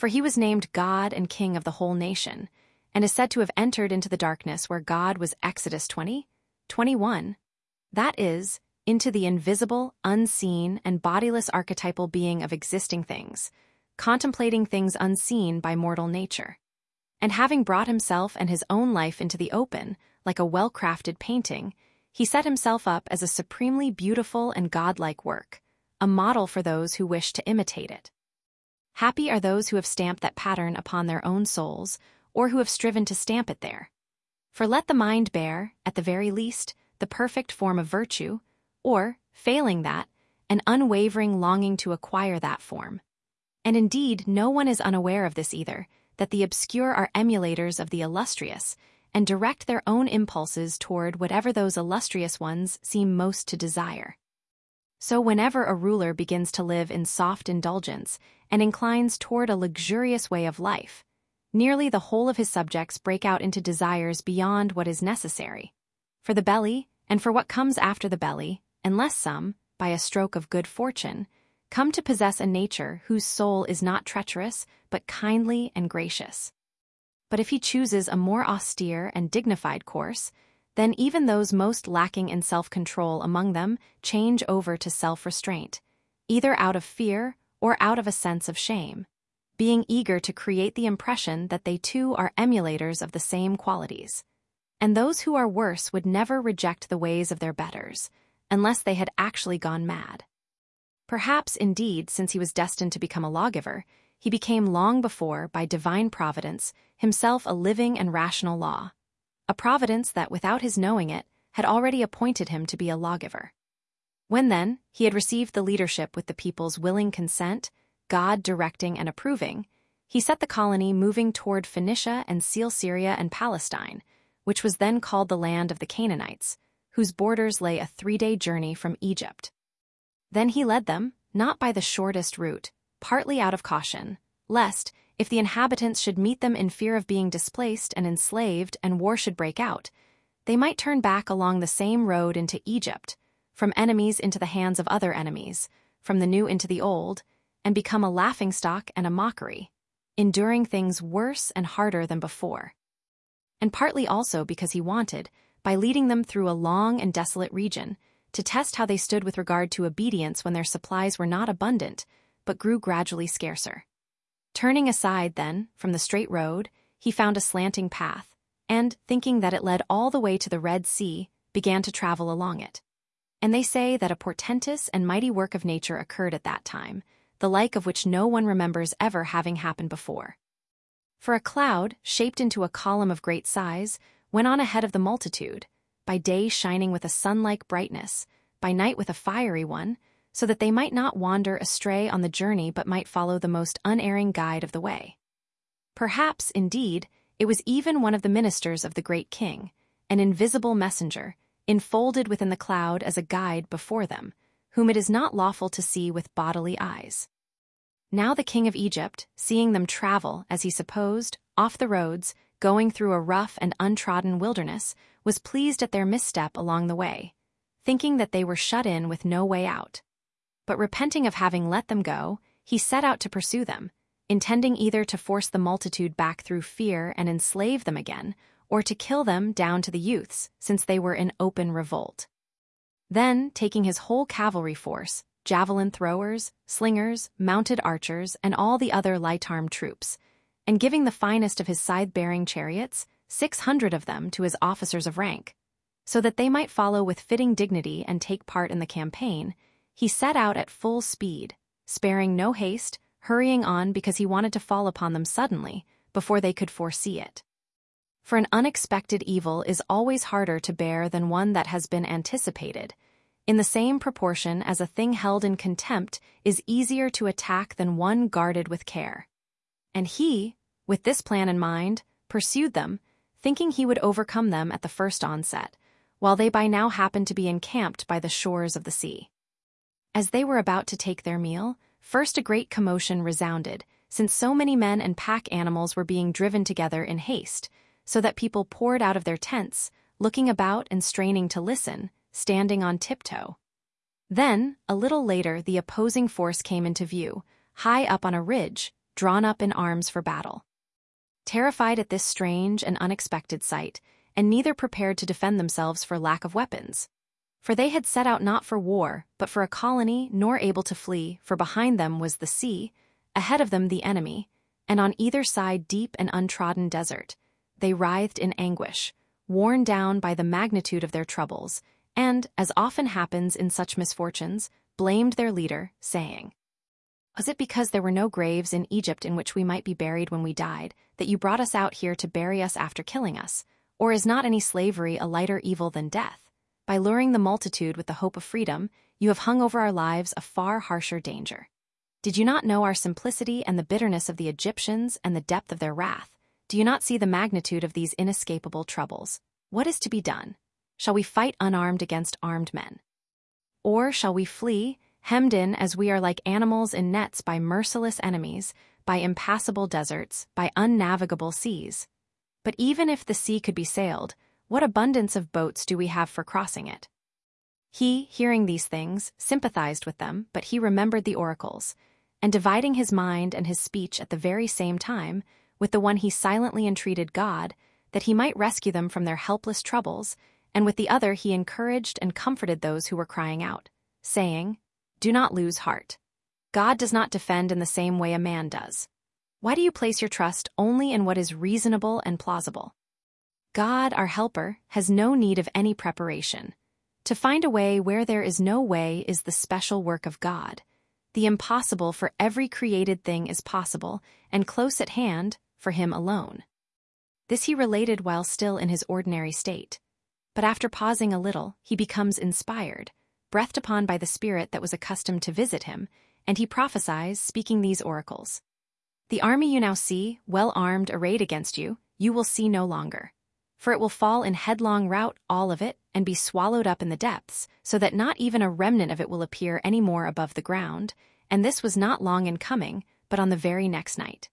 for he was named God and King of the whole nation, and is said to have entered into the darkness where God was. Exodus 20:21. That is, into the invisible, unseen, and bodiless archetypal being of existing things, contemplating things unseen by mortal nature. And having brought himself and his own life into the open, like a well-crafted painting, he set himself up as a supremely beautiful and godlike work, a model for those who wish to imitate it. Happy are those who have stamped that pattern upon their own souls, or who have striven to stamp it there. For let the mind bear, at the very least, the perfect form of virtue, or, failing that, an unwavering longing to acquire that form. And indeed, no one is unaware of this either, that the obscure are emulators of the illustrious, and direct their own impulses toward whatever those illustrious ones seem most to desire. So whenever a ruler begins to live in soft indulgence and inclines toward a luxurious way of life, nearly the whole of his subjects break out into desires beyond what is necessary, for the belly, and for what comes after the belly, unless some, by a stroke of good fortune, come to possess a nature whose soul is not treacherous, but kindly and gracious. But if he chooses a more austere and dignified course, then even those most lacking in self-control among them change over to self-restraint, either out of fear or out of a sense of shame, being eager to create the impression that they too are emulators of the same qualities. And those who are worse would never reject the ways of their betters, unless they had actually gone mad. Perhaps, indeed, since he was destined to become a lawgiver, he became long before, by divine providence, himself a living and rational law, a providence that, without his knowing it, had already appointed him to be a lawgiver. When, then, he had received the leadership with the people's willing consent, God directing and approving, he set the colony moving toward Phoenicia and Cilicia and Palestine, which was then called the land of the Canaanites, whose borders lay a 3-day journey from Egypt. Then he led them, not by the shortest route, partly out of caution, lest, if the inhabitants should meet them in fear of being displaced and enslaved and war should break out, they might turn back along the same road into Egypt, from enemies into the hands of other enemies, from the new into the old, and become a laughingstock and a mockery, enduring things worse and harder than before. And partly also because he wanted, by leading them through a long and desolate region, to test how they stood with regard to obedience when their supplies were not abundant, but grew gradually scarcer. Turning aside, then, from the straight road, he found a slanting path, and, thinking that it led all the way to the Red Sea, began to travel along it. And they say that a portentous and mighty work of nature occurred at that time, the like of which no one remembers ever having happened before. For a cloud, shaped into a column of great size, went on ahead of the multitude, by day shining with a sun-like brightness, by night with a fiery one, so that they might not wander astray on the journey but might follow the most unerring guide of the way. Perhaps, indeed, it was even one of the ministers of the great king, an invisible messenger, enfolded within the cloud as a guide before them, whom it is not lawful to see with bodily eyes. Now the king of Egypt, seeing them travel, as he supposed, off the roads, going through a rough and untrodden wilderness, was pleased at their misstep along the way, thinking that they were shut in with no way out. But repenting of having let them go, he set out to pursue them, intending either to force the multitude back through fear and enslave them again, or to kill them down to the youths, since they were in open revolt. Then, taking his whole cavalry force, javelin throwers, slingers, mounted archers, and all the other light-armed troops, and giving the finest of his scythe-bearing chariots, 600 of them, to his officers of rank, so that they might follow with fitting dignity and take part in the campaign, he set out at full speed, sparing no haste, hurrying on because he wanted to fall upon them suddenly, before they could foresee it. For an unexpected evil is always harder to bear than one that has been anticipated, in the same proportion as a thing held in contempt is easier to attack than one guarded with care. And he, with this plan in mind, pursued them, thinking he would overcome them at the first onset, while they by now happened to be encamped by the shores of the sea. As they were about to take their meal, first a great commotion resounded, since so many men and pack animals were being driven together in haste, so that people poured out of their tents, looking about and straining to listen, standing on tiptoe. Then, a little later, the opposing force came into view, high up on a ridge, drawn up in arms for battle. Terrified at this strange and unexpected sight, and neither prepared to defend themselves for lack of weapons. For they had set out not for war, but for a colony, nor able to flee, for behind them was the sea, ahead of them the enemy, and on either side deep and untrodden desert. They writhed in anguish, worn down by the magnitude of their troubles, and, as often happens in such misfortunes, blamed their leader, saying, "Was it because there were no graves in Egypt in which we might be buried when we died, that you brought us out here to bury us after killing us? Or is not any slavery a lighter evil than death? By luring the multitude with the hope of freedom, you have hung over our lives a far harsher danger. Did you not know our simplicity and the bitterness of the Egyptians and the depth of their wrath? Do you not see the magnitude of these inescapable troubles? What is to be done? Shall we fight unarmed against armed men? Or shall we flee, hemmed in as we are like animals in nets by merciless enemies, by impassable deserts, by unnavigable seas? But even if the sea could be sailed, what abundance of boats do we have for crossing it?" He, hearing these things, sympathized with them, but he remembered the oracles, and dividing his mind and his speech at the very same time, with the one he silently entreated God, that he might rescue them from their helpless troubles, and with the other he encouraged and comforted those who were crying out, saying, "Do not lose heart. God does not defend in the same way a man does. Why do you place your trust only in what is reasonable and plausible? God, our helper, has no need of any preparation. To find a way where there is no way is the special work of God. The impossible for every created thing is possible, and close at hand for him alone." This he related while still in his ordinary state. But after pausing a little, he becomes inspired, breathed upon by the Spirit that was accustomed to visit him, and he prophesies, speaking these oracles. "The army you now see, well armed, arrayed against you, you will see no longer. For it will fall in headlong rout, all of it, and be swallowed up in the depths, so that not even a remnant of it will appear any more above the ground, and this was not long in coming, but on the very next night."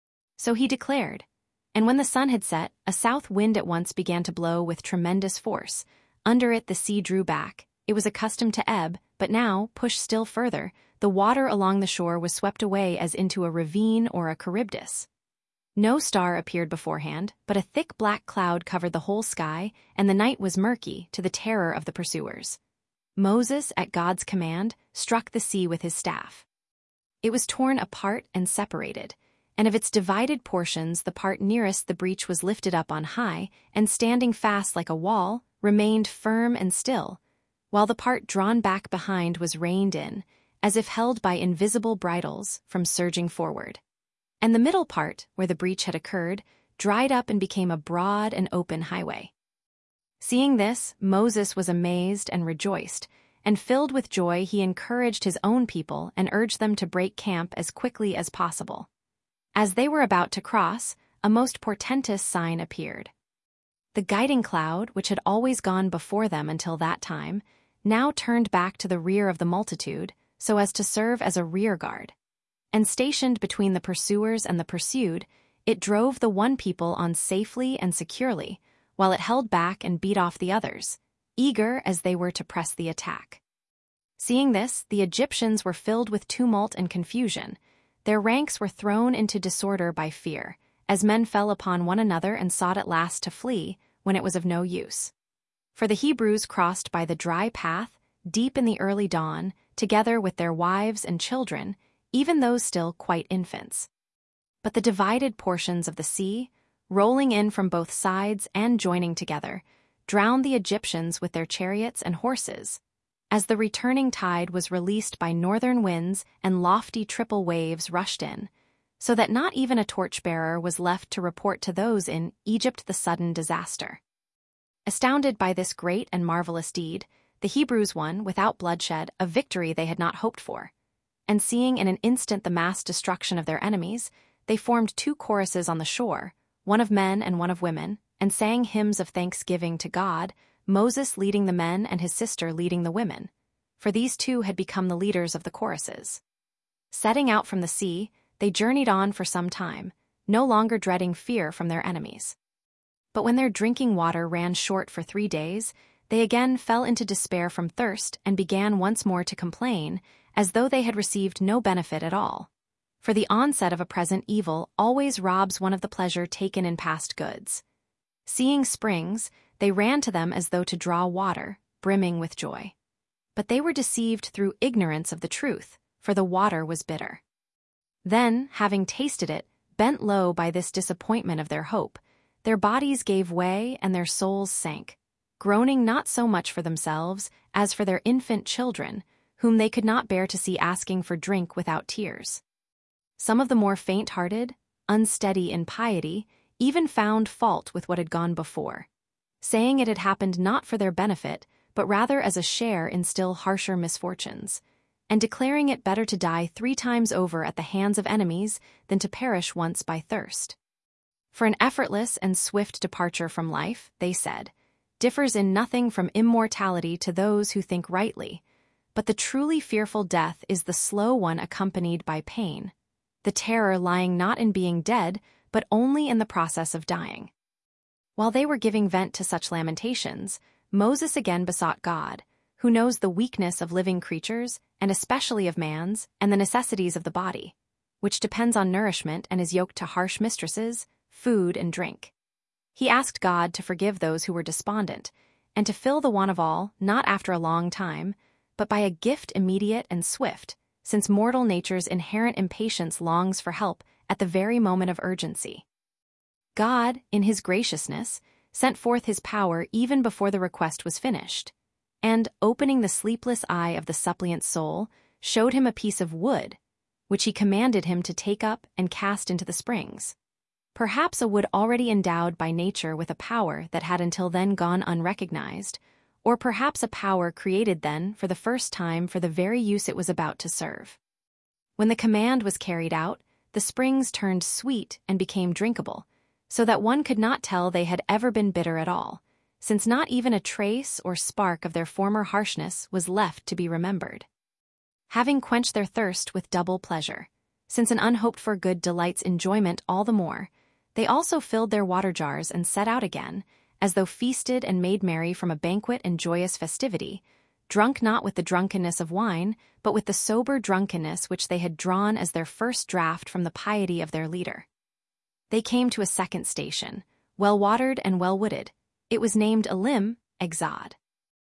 So he declared. And when the sun had set, a south wind at once began to blow with tremendous force. Under it the sea drew back. It was accustomed to ebb, but now, pushed still further, the water along the shore was swept away as into a ravine or a Charybdis. No star appeared beforehand, but a thick black cloud covered the whole sky, and the night was murky, to the terror of the pursuers. Moses, at God's command, struck the sea with his staff. It was torn apart and separated, and of its divided portions the part nearest the breach was lifted up on high, and standing fast like a wall, remained firm and still, while the part drawn back behind was reined in, as if held by invisible bridles from surging forward. And the middle part, where the breach had occurred, dried up and became a broad and open highway. Seeing this, Moses was amazed and rejoiced, and filled with joy he encouraged his own people and urged them to break camp as quickly as possible. As they were about to cross, a most portentous sign appeared. The guiding cloud, which had always gone before them until that time, now turned back to the rear of the multitude, so as to serve as a rear guard. And stationed between the pursuers and the pursued, it drove the one people on safely and securely, while it held back and beat off the others, eager as they were to press the attack. Seeing this, the Egyptians were filled with tumult and confusion. Their ranks were thrown into disorder by fear, as men fell upon one another and sought at last to flee, when it was of no use. For the Hebrews crossed by the dry path, deep in the early dawn, together with their wives and children, even those still quite infants. But the divided portions of the sea, rolling in from both sides and joining together, drowned the Egyptians with their chariots and horses, as the returning tide was released by northern winds and lofty triple waves rushed in, so that not even a torchbearer was left to report to those in Egypt the sudden disaster. Astounded by this great and marvelous deed, the Hebrews won, without bloodshed, a victory they had not hoped for. And seeing in an instant the mass destruction of their enemies, they formed 2 choruses on the shore, one of men and one of women, and sang hymns of thanksgiving to God, Moses leading the men and his sister leading the women, for these 2 had become the leaders of the choruses. Setting out from the sea, they journeyed on for some time, no longer dreading fear from their enemies. But when their drinking water ran short for 3 days, they again fell into despair from thirst and began once more to complain, as though they had received no benefit at all. for the onset of a present evil always robs one of the pleasure taken in past goods. Seeing springs, they ran to them as though to draw water, brimming with joy. But they were deceived through ignorance of the truth, for the water was bitter. Then, having tasted it, bent low by this disappointment of their hope, their bodies gave way and their souls sank, groaning not so much for themselves as for their infant children, whom they could not bear to see asking for drink without tears. Some of the more faint-hearted, unsteady in piety, even found fault with what had gone before, saying it had happened not for their benefit, but rather as a share in still harsher misfortunes, and declaring it better to die 3 times over at the hands of enemies than to perish once by thirst. For an effortless and swift departure from life, they said, differs in nothing from immortality to those who think rightly, but the truly fearful death is the slow one accompanied by pain, the terror lying not in being dead, but only in the process of dying. While they were giving vent to such lamentations, Moses again besought God, who knows the weakness of living creatures, and especially of man's, and the necessities of the body, which depends on nourishment and is yoked to harsh mistresses, food and drink. He asked God to forgive those who were despondent, and to fill the want of all, not after a long time, but by a gift immediate and swift, since mortal nature's inherent impatience longs for help at the very moment of urgency. God, in his graciousness, sent forth his power even before the request was finished, and, opening the sleepless eye of the suppliant's soul, showed him a piece of wood, which he commanded him to take up and cast into the springs. Perhaps a wood already endowed by nature with a power that had until then gone unrecognized, or perhaps a power created then for the first time for the very use it was about to serve. When the command was carried out, the springs turned sweet and became drinkable, so that one could not tell they had ever been bitter at all, since not even a trace or spark of their former harshness was left to be remembered. Having quenched their thirst with double pleasure, since an unhoped-for good delights enjoyment all the more, they also filled their water jars and set out again, as though feasted and made merry from a banquet and joyous festivity, drunk not with the drunkenness of wine, but with the sober drunkenness which they had drawn as their first draught from the piety of their leader. They came to a second station, well-watered and well-wooded. It was named Elim, Exod.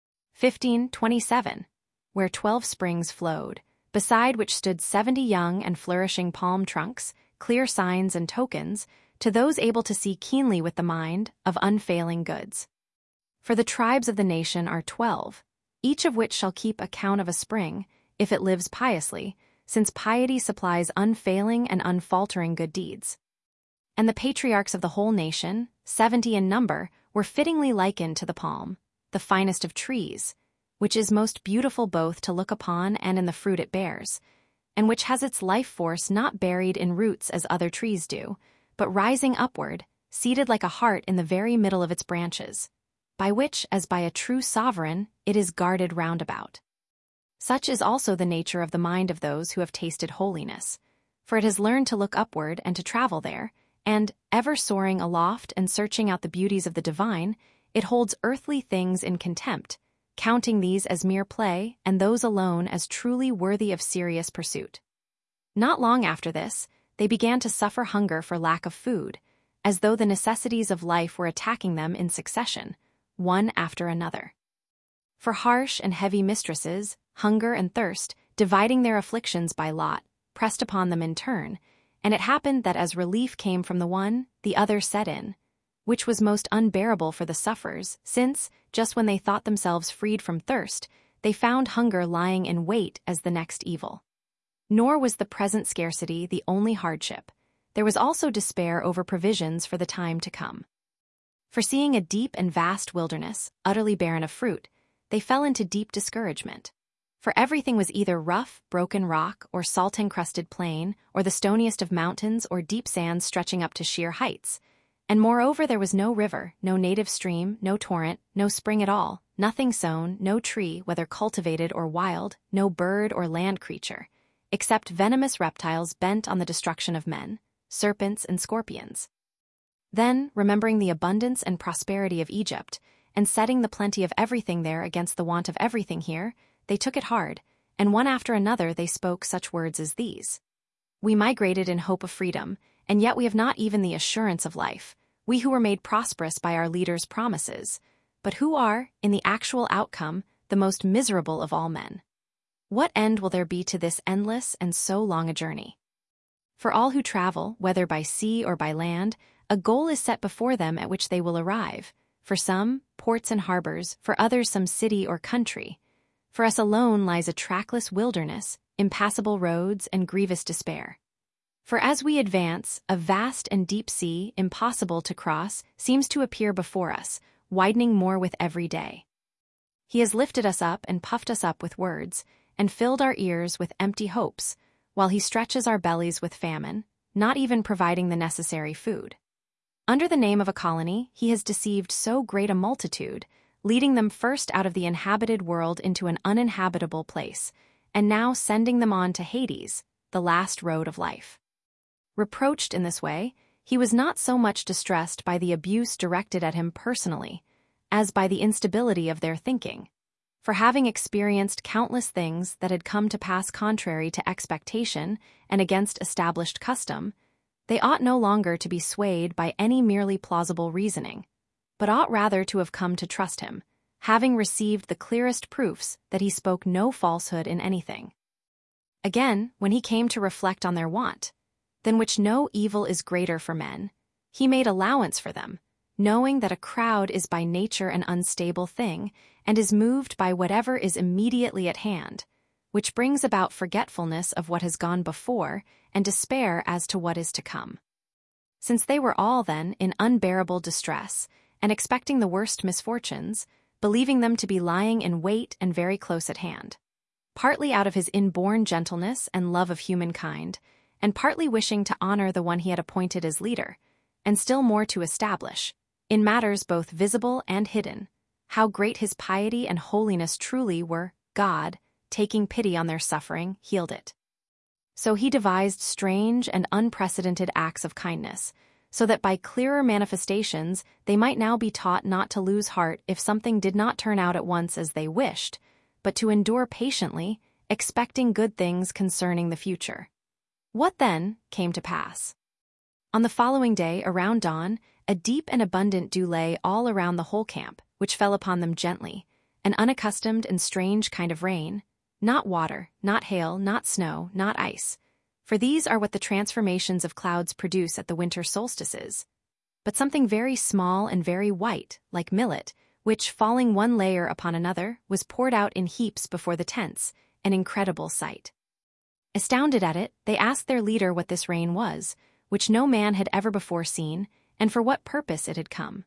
15:27, where 12 springs flowed, beside which stood 70 young and flourishing palm trunks, clear signs and tokens, to those able to see keenly with the mind, of unfailing goods. For the tribes of the nation are 12, each of which shall keep account of a spring, if it lives piously, since piety supplies unfailing and unfaltering good deeds. And the patriarchs of the whole nation, 70 in number, were fittingly likened to the palm, the finest of trees, which is most beautiful both to look upon and in the fruit it bears, and which has its life force not buried in roots as other trees do, but rising upward, seated like a heart in the very middle of its branches, by which, as by a true sovereign, it is guarded round about. Such is also the nature of the mind of those who have tasted holiness, for it has learned to look upward and to travel there, and, ever soaring aloft and searching out the beauties of the divine, it holds earthly things in contempt, counting these as mere play and those alone as truly worthy of serious pursuit. Not long after this, they began to suffer hunger for lack of food, as though the necessities of life were attacking them in succession, one after another. For harsh and heavy mistresses, hunger and thirst, dividing their afflictions by lot, pressed upon them in turn, and it happened that as relief came from the one, the other set in, which was most unbearable for the sufferers, since, just when they thought themselves freed from thirst, they found hunger lying in wait as the next evil. Nor was the present scarcity the only hardship. There was also despair over provisions for the time to come. Foreseeing a deep and vast wilderness, utterly barren of fruit, they fell into deep discouragement. For everything was either rough, broken rock, or salt-encrusted plain, or the stoniest of mountains, or deep sands stretching up to sheer heights. And moreover there was no river, no native stream, no torrent, no spring at all, nothing sown, no tree, whether cultivated or wild, no bird or land creature, except venomous reptiles bent on the destruction of men, serpents and scorpions. Then, remembering the abundance and prosperity of Egypt, and setting the plenty of everything there against the want of everything here, they took it hard, and one after another they spoke such words as these. We migrated in hope of freedom, and yet we have not even the assurance of life, we who were made prosperous by our leaders' promises, but who are, in the actual outcome, the most miserable of all men. What end will there be to this endless and so long a journey? For all who travel, whether by sea or by land, a goal is set before them at which they will arrive. For some, ports and harbors, for others some city or country. For us alone lies a trackless wilderness, impassable roads, and grievous despair. For as we advance, a vast and deep sea, impossible to cross, seems to appear before us, widening more with every day. He has lifted us up and puffed us up with words, and filled our ears with empty hopes, while he stretches our bellies with famine, not even providing the necessary food. Under the name of a colony, he has deceived so great a multitude, leading them first out of the inhabited world into an uninhabitable place, and now sending them on to Hades, the last road of life. Reproached in this way, he was not so much distressed by the abuse directed at him personally, as by the instability of their thinking. For having experienced countless things that had come to pass contrary to expectation and against established custom, they ought no longer to be swayed by any merely plausible reasoning, but ought rather to have come to trust him, having received the clearest proofs that he spoke no falsehood in anything. Again, when he came to reflect on their want, than which no evil is greater for men, he made allowance for them, knowing that a crowd is by nature an unstable thing and is moved by whatever is immediately at hand, which brings about forgetfulness of what has gone before and despair as to what is to come. Since they were all, then, in unbearable distress, and expecting the worst misfortunes, believing them to be lying in wait and very close at hand, partly out of his inborn gentleness and love of humankind, and partly wishing to honor the one he had appointed as leader, and still more to establish, in matters both visible and hidden, how great his piety and holiness truly were, God, taking pity on their suffering, healed it. So he devised strange and unprecedented acts of kindness, so that by clearer manifestations they might now be taught not to lose heart if something did not turn out at once as they wished, but to endure patiently, expecting good things concerning the future. What then came to pass? On the following day, around dawn, a deep and abundant dew lay all around the whole camp, which fell upon them gently, an unaccustomed and strange kind of rain, not water, not hail, not snow, not ice, for these are what the transformations of clouds produce at the winter solstices, but something very small and very white, like millet, which, falling one layer upon another, was poured out in heaps before the tents, an incredible sight. Astounded at it, they asked their leader what this rain was, which no man had ever before seen, and for what purpose it had come.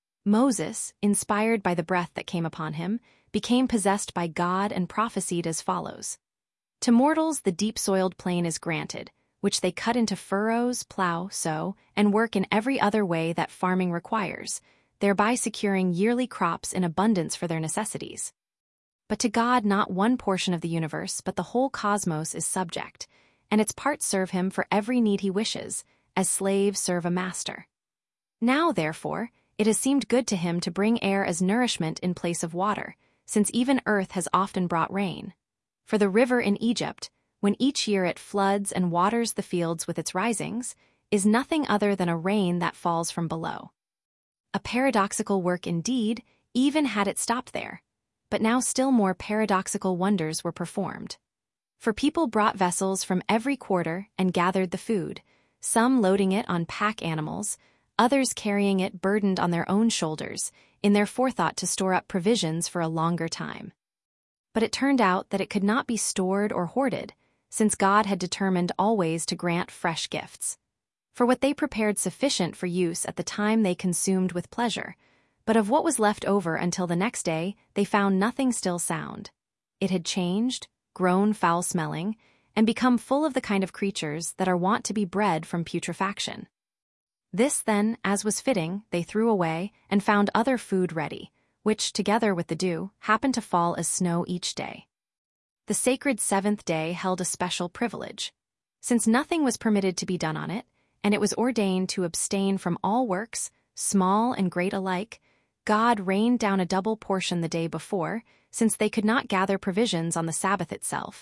Moses, inspired by the breath that came upon him, became possessed by God and prophesied as follows. To mortals the deep-soiled plain is granted, which they cut into furrows, plow, sow, and work in every other way that farming requires, thereby securing yearly crops in abundance for their necessities. But to God not one portion of the universe but the whole cosmos is subject, and its parts serve him for every need he wishes, as slaves serve a master. Now, therefore, it has seemed good to him to bring air as nourishment in place of water, since even earth has often brought rain. For the river in Egypt, when each year it floods and waters the fields with its risings, is nothing other than a rain that falls from below. A paradoxical work indeed, even had it stopped there, but now still more paradoxical wonders were performed. For people brought vessels from every quarter and gathered the food, some loading it on pack animals, others carrying it burdened on their own shoulders, in their forethought to store up provisions for a longer time. But it turned out that it could not be stored or hoarded, since God had determined always to grant fresh gifts. For what they prepared sufficient for use at the time they consumed with pleasure, but of what was left over until the next day they found nothing still sound. It had changed, grown foul-smelling, and become full of the kind of creatures that are wont to be bred from putrefaction. This, then, as was fitting, they threw away, and found other food ready, which, together with the dew, happened to fall as snow each day. The sacred seventh day held a special privilege. Since nothing was permitted to be done on it, and it was ordained to abstain from all works, small and great alike, God rained down a double portion the day before, since they could not gather provisions on the Sabbath itself,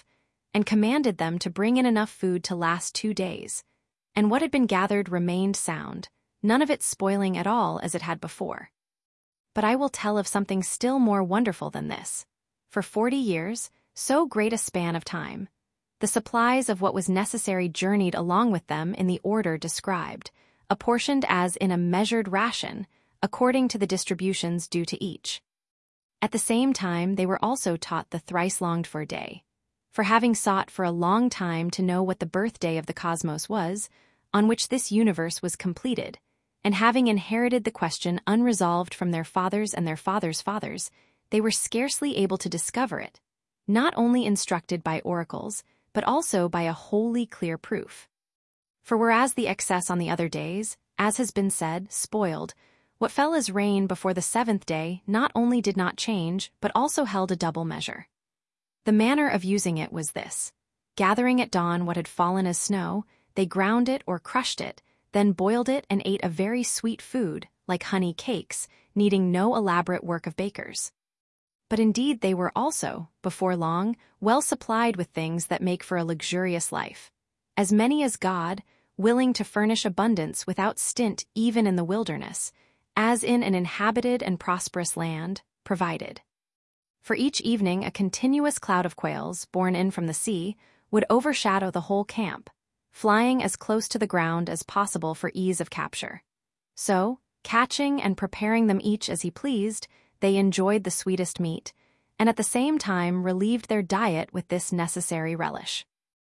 and commanded them to bring in enough food to last 2 days. And what had been gathered remained sound, none of it spoiling at all as it had before. But I will tell of something still more wonderful than this. For 40 years, so great a span of time, the supplies of what was necessary journeyed along with them in the order described, apportioned as in a measured ration, according to the distributions due to each. At the same time they were also taught the thrice-longed-for day. For having sought for a long time to know what the birthday of the cosmos was, on which this universe was completed, and having inherited the question unresolved from their fathers and their fathers' fathers, they were scarcely able to discover it, not only instructed by oracles, but also by a wholly clear proof. For whereas the excess on the other days, as has been said, spoiled, what fell as rain before the 7th day not only did not change, but also held a double measure. The manner of using it was this: gathering at dawn what had fallen as snow, they ground it or crushed it, then boiled it and ate a very sweet food, like honey cakes, needing no elaborate work of bakers. But indeed they were also, before long, well supplied with things that make for a luxurious life, as many as God, willing to furnish abundance without stint even in the wilderness, as in an inhabited and prosperous land, provided. For each evening a continuous cloud of quails, borne in from the sea, would overshadow the whole camp, flying as close to the ground as possible for ease of capture. So, catching and preparing them each as he pleased, they enjoyed the sweetest meat, and at the same time relieved their diet with this necessary relish.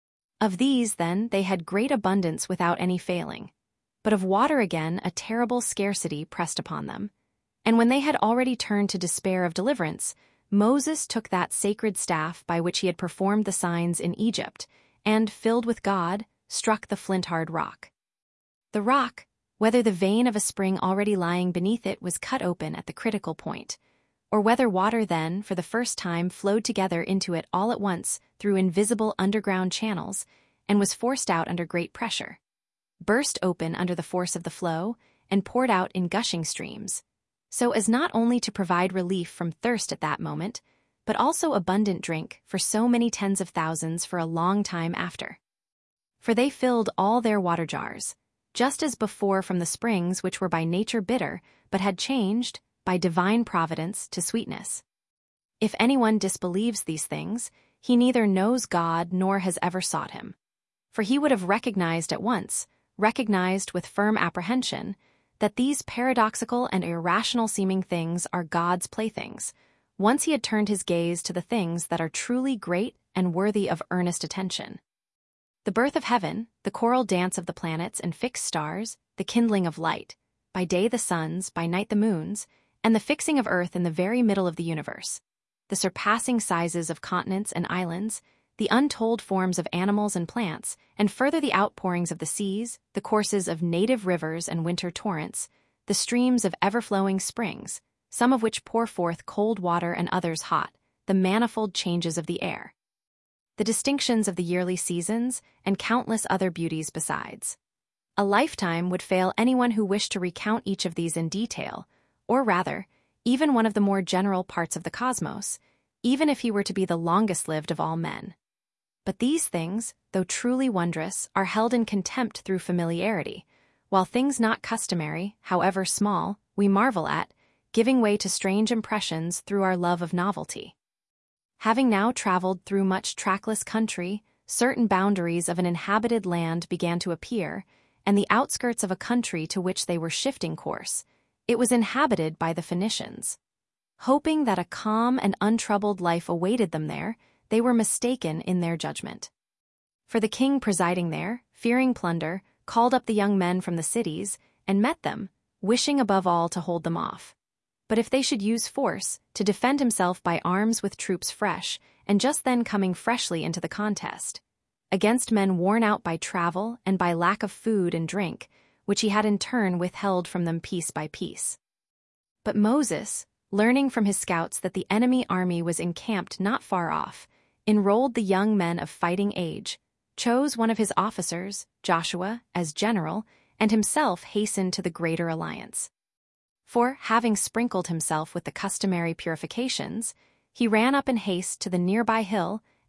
Of these, then, they had great abundance without any failing, but of water again a terrible scarcity pressed upon them. And when they had already turned to despair of deliverance, Moses took that sacred staff by which he had performed the signs in Egypt, and, filled with God, struck the flint-hard rock. The rock, whether the vein of a spring already lying beneath it was cut open at the critical point, or whether water then, for the first time, flowed together into it all at once through invisible underground channels, and was forced out under great pressure, burst open under the force of the flow, and poured out in gushing streams, so as not only to provide relief from thirst at that moment, but also abundant drink for so many tens of thousands for a long time after. For they filled all their water jars, just as before from the springs which were by nature bitter, but had changed, by divine providence, to sweetness. If anyone disbelieves these things, he neither knows God nor has ever sought him. For he would have recognized at once, recognized with firm apprehension, that these paradoxical and irrational-seeming things are God's playthings, once he had turned his gaze to the things that are truly great and worthy of earnest attention. The birth of heaven, the choral dance of the planets and fixed stars, the kindling of light, by day the suns, by night the moons, and the fixing of earth in the very middle of the universe, the surpassing sizes of continents and islands, the untold forms of animals and plants, and further the outpourings of the seas, the courses of native rivers and winter torrents, the streams of ever-flowing springs, some of which pour forth cold water and others hot, the manifold changes of the air, the distinctions of the yearly seasons, and countless other beauties besides. A lifetime would fail anyone who wished to recount each of these in detail, or rather, even one of the more general parts of the cosmos, even if he were to be the longest-lived of all men. But these things, though truly wondrous, are held in contempt through familiarity, while things not customary, however small, we marvel at, giving way to strange impressions through our love of novelty. Having now traveled through much trackless country, certain boundaries of an inhabited land began to appear, and the outskirts of a country to which they were shifting course. It was inhabited by the Phoenicians. Hoping that a calm and untroubled life awaited them there, they were mistaken in their judgment. For the king presiding there, fearing plunder, called up the young men from the cities, and met them, wishing above all to hold them off. But if they should use force, to defend himself by arms with troops fresh, and just then coming freshly into the contest, against men worn out by travel and by lack of food and drink, which he had in turn withheld from them piece by piece. But Moses, learning from his scouts that the enemy army was encamped not far off, enrolled the young men of fighting age, chose one of his officers, Joshua, as general, and himself hastened to the greater alliance. For, having sprinkled himself with the customary purifications, he ran up in haste to the nearby hill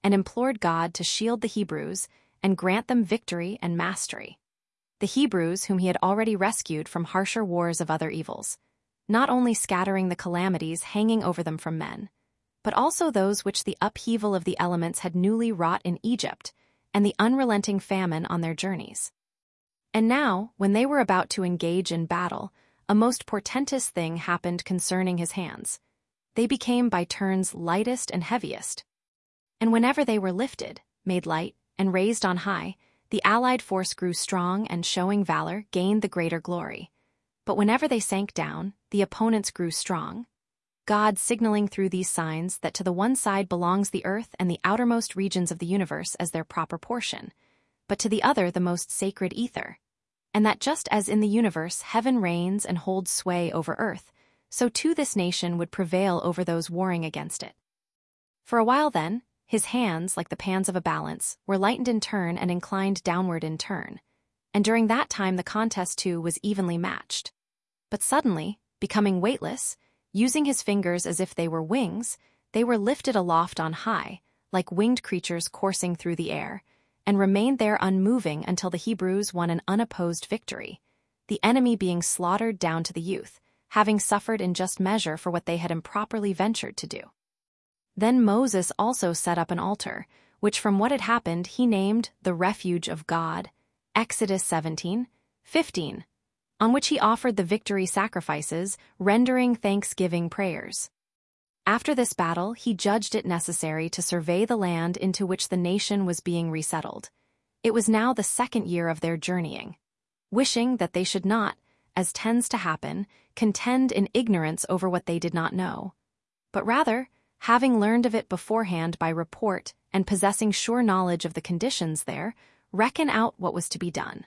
and implored God to shield the Hebrews and grant them victory and mastery. The Hebrews whom he had already rescued from harsher wars of other evils, not only scattering the calamities hanging over them from men, but also those which the upheaval of the elements had newly wrought in Egypt, and the unrelenting famine on their journeys. And now, when they were about to engage in battle, a most portentous thing happened concerning his hands. They became by turns lightest and heaviest. And whenever they were lifted, made light, and raised on high, the allied force grew strong and showing valor gained the greater glory. But whenever they sank down, the opponents grew strong, God signaling through these signs that to the one side belongs the earth and the outermost regions of the universe as their proper portion, but to the other the most sacred ether, and that just as in the universe heaven reigns and holds sway over earth, so too this nation would prevail over those warring against it. For a while then, his hands, like the pans of a balance, were lightened in turn and inclined downward in turn, and during that time the contest too was evenly matched. But suddenly, becoming weightless, using his fingers as if they were wings, they were lifted aloft on high, like winged creatures coursing through the air, and remained there unmoving until the Hebrews won an unopposed victory, the enemy being slaughtered down to the youth, having suffered in just measure for what they had improperly ventured to do. Then Moses also set up an altar, which from what had happened he named the Refuge of God, Exodus 17:15, on which he offered the victory sacrifices, rendering thanksgiving prayers. After this battle, he judged it necessary to survey the land into which the nation was being resettled. It was now the 2nd year of their journeying, wishing that they should not, as tends to happen, contend in ignorance over what they did not know, but rather, having learned of it beforehand by report and possessing sure knowledge of the conditions there, reckon out what was to be done.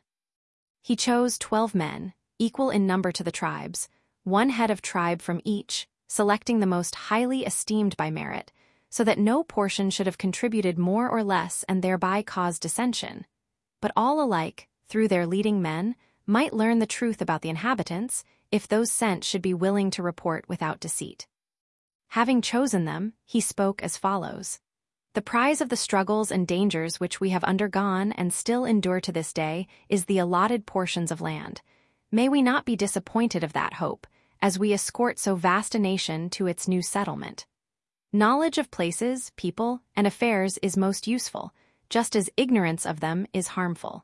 He chose 12 men, equal in number to the tribes, 1 head of tribe from each, selecting the most highly esteemed by merit, so that no portion should have contributed more or less and thereby cause dissension, but all alike, through their leading men, might learn the truth about the inhabitants, if those sent should be willing to report without deceit. Having chosen them, he spoke as follows. The prize of the struggles and dangers which we have undergone and still endure to this day is the allotted portions of land. May we not be disappointed of that hope, as we escort so vast a nation to its new settlement. Knowledge of places, people, and affairs is most useful, just as ignorance of them is harmful.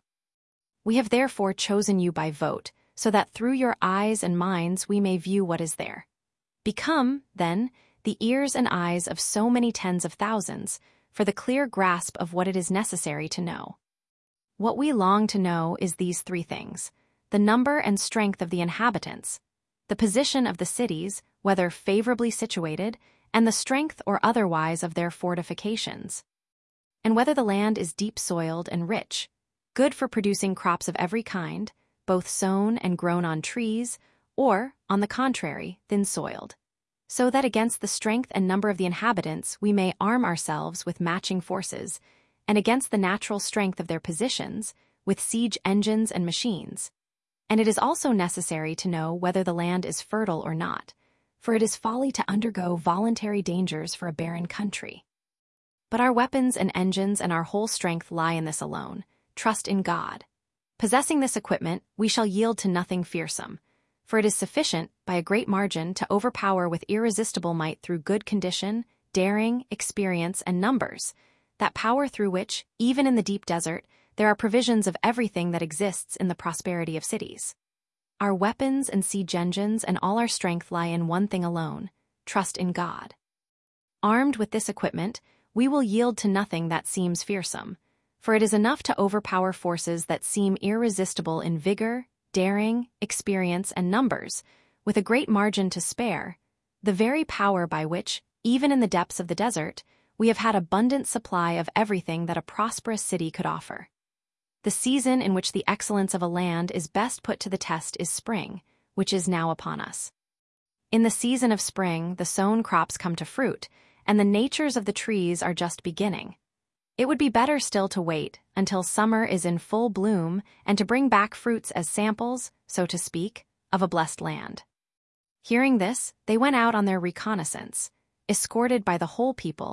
We have therefore chosen you by vote, so that through your eyes and minds we may view what is there. Become, then, the ears and eyes of so many tens of thousands, for the clear grasp of what it is necessary to know. What we long to know is these 3 things: the number and strength of the inhabitants, the position of the cities, whether favorably situated, and the strength or otherwise of their fortifications, and whether the land is deep-soiled and rich, good for producing crops of every kind, both sown and grown on trees, or, on the contrary, thin-soiled, so that against the strength and number of the inhabitants we may arm ourselves with matching forces, and against the natural strength of their positions, with siege engines and machines. And it is also necessary to know whether the land is fertile or not, for it is folly to undergo voluntary dangers for a barren country. But our weapons and engines and our whole strength lie in this alone: trust in God. Possessing this equipment, we shall yield to nothing fearsome, for it is sufficient, by a great margin, to overpower with irresistible might through good condition, daring, experience, and numbers, that power through which, even in the deep desert, there are provisions of everything that exists in the prosperity of cities. Our weapons and siege engines and all our strength lie in one thing alone: trust in God. Armed with this equipment, we will yield to nothing that seems fearsome, for it is enough to overpower forces that seem irresistible in vigor, daring, experience, and numbers, with a great margin to spare, the very power by which, even in the depths of the desert, we have had abundant supply of everything that a prosperous city could offer. The season in which the excellence of a land is best put to the test is spring, which is now upon us. In the season of spring, the sown crops come to fruit, and the natures of the trees are just beginning. It would be better still to wait until summer is in full bloom and to bring back fruits as samples, so to speak, of a blessed land. Hearing this, they went out on their reconnaissance, escorted by the whole people,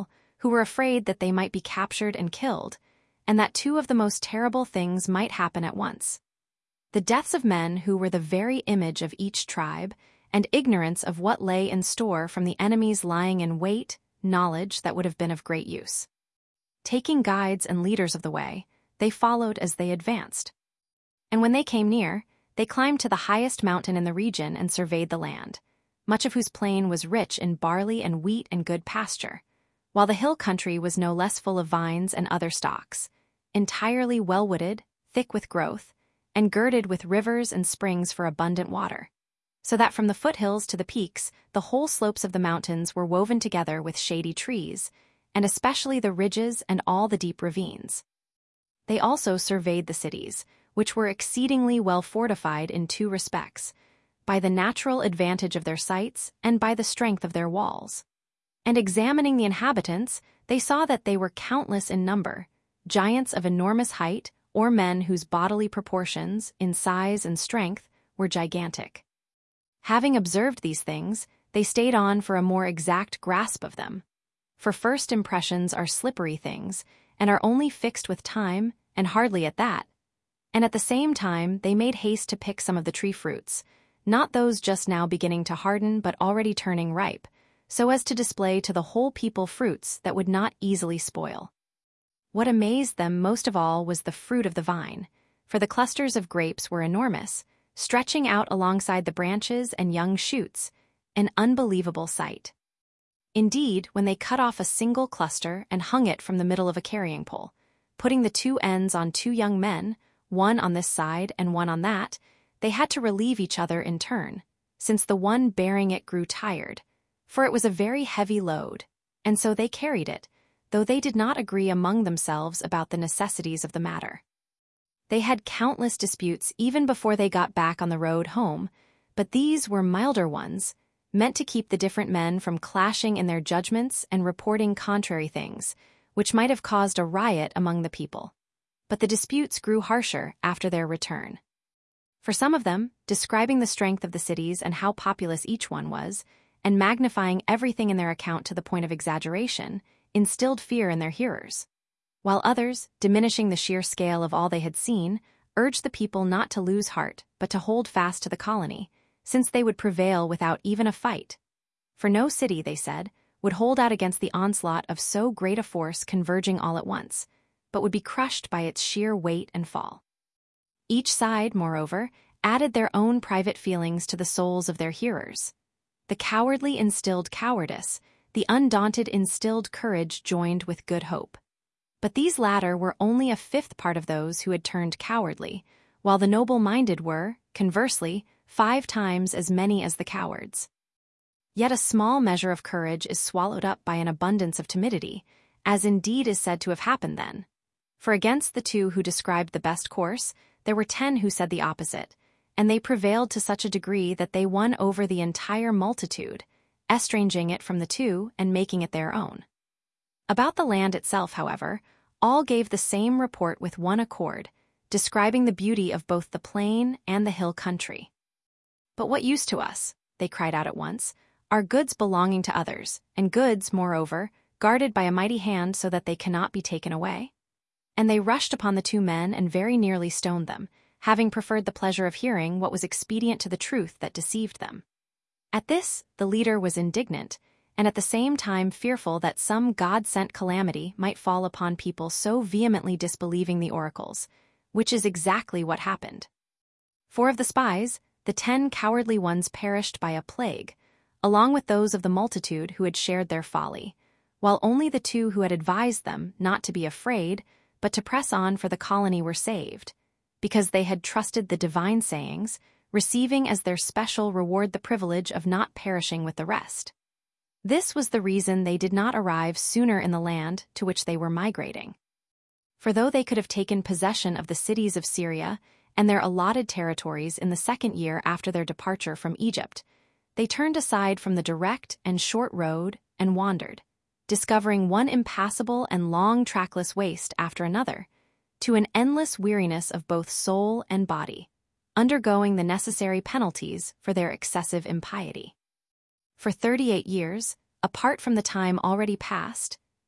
who were afraid that they might be captured and killed, and that two of the most terrible things might happen at once: the deaths of men who were the very image of each tribe, and ignorance of what lay in store from the enemies lying in wait, knowledge that would have been of great use. Taking guides and leaders of the way, they followed as they advanced. And when they came near, they climbed to the highest mountain in the region and surveyed the land, much of whose plain was rich in barley and wheat and good pasture, while the hill country was no less full of vines and other stocks, entirely well-wooded, thick with growth, and girded with rivers and springs for abundant water, so that from the foothills to the peaks, the whole slopes of the mountains were woven together with shady trees, and especially the ridges and all the deep ravines. They also surveyed the cities, which were exceedingly well fortified in two respects: by the natural advantage of their sites and by the strength of their walls. And examining the inhabitants, they saw that they were countless in number, giants of enormous height, or men whose bodily proportions, in size and strength, were gigantic. Having observed these things, they stayed on for a more exact grasp of them. For first impressions are slippery things, and are only fixed with time, and hardly at that. And at the same time they made haste to pick some of the tree fruits, not those just now beginning to harden but already turning ripe, so as to display to the whole people fruits that would not easily spoil. What amazed them most of all was the fruit of the vine, for the clusters of grapes were enormous, stretching out alongside the branches and young shoots, an unbelievable sight. Indeed, when they cut off a single cluster and hung it from the middle of a carrying pole, putting the two ends on two young men, one on this side and one on that, they had to relieve each other in turn, since the one bearing it grew tired, for it was a very heavy load, and so they carried it, though they did not agree among themselves about the necessities of the matter. They had countless disputes even before they got back on the road home, but these were milder ones, meant to keep the different men from clashing in their judgments and reporting contrary things, which might have caused a riot among the people. But the disputes grew harsher after their return. For some of them, describing the strength of the cities and how populous each one was, and magnifying everything in their account to the point of exaggeration, instilled fear in their hearers, while others, diminishing the sheer scale of all they had seen, urged the people not to lose heart but to hold fast to the colony, since they would prevail without even a fight. For no city, they said, would hold out against the onslaught of so great a force converging all at once, but would be crushed by its sheer weight and fall. Each side, moreover, added their own private feelings to the souls of their hearers. The cowardly instilled cowardice, the undaunted instilled courage joined with good hope. But these latter were only a fifth part of those who had turned cowardly, while the noble-minded were, conversely, 5 times as many as the cowards. Yet a small measure of courage is swallowed up by an abundance of timidity, as indeed is said to have happened then. For against the 2 who described the best course, there were 10 who said the opposite, and they prevailed to such a degree that they won over the entire multitude, estranging it from the 2 and making it their own. About the land itself, however, all gave the same report with one accord, describing the beauty of both the plain and the hill country. "But what use to us," they cried out at once, "are goods belonging to others, and goods, moreover, guarded by a mighty hand so that they cannot be taken away?" And they rushed upon the 2 men and very nearly stoned them, having preferred the pleasure of hearing what was expedient to the truth that deceived them. At this, the leader was indignant, and at the same time fearful that some God-sent calamity might fall upon people so vehemently disbelieving the oracles, which is exactly what happened. For of the spies, the 10 cowardly ones perished by a plague, along with those of the multitude who had shared their folly, while only the 2 who had advised them not to be afraid, but to press on for the colony were saved, because they had trusted the divine sayings, receiving as their special reward the privilege of not perishing with the rest. This was the reason they did not arrive sooner in the land to which they were migrating. For though they could have taken possession of the cities of Syria and their allotted territories in the 2nd year after their departure from Egypt, they turned aside from the direct and short road and wandered, discovering one impassable and long trackless waste after another, to an endless weariness of both soul and body, undergoing the necessary penalties for their excessive impiety. For 38 years, apart from the time already past,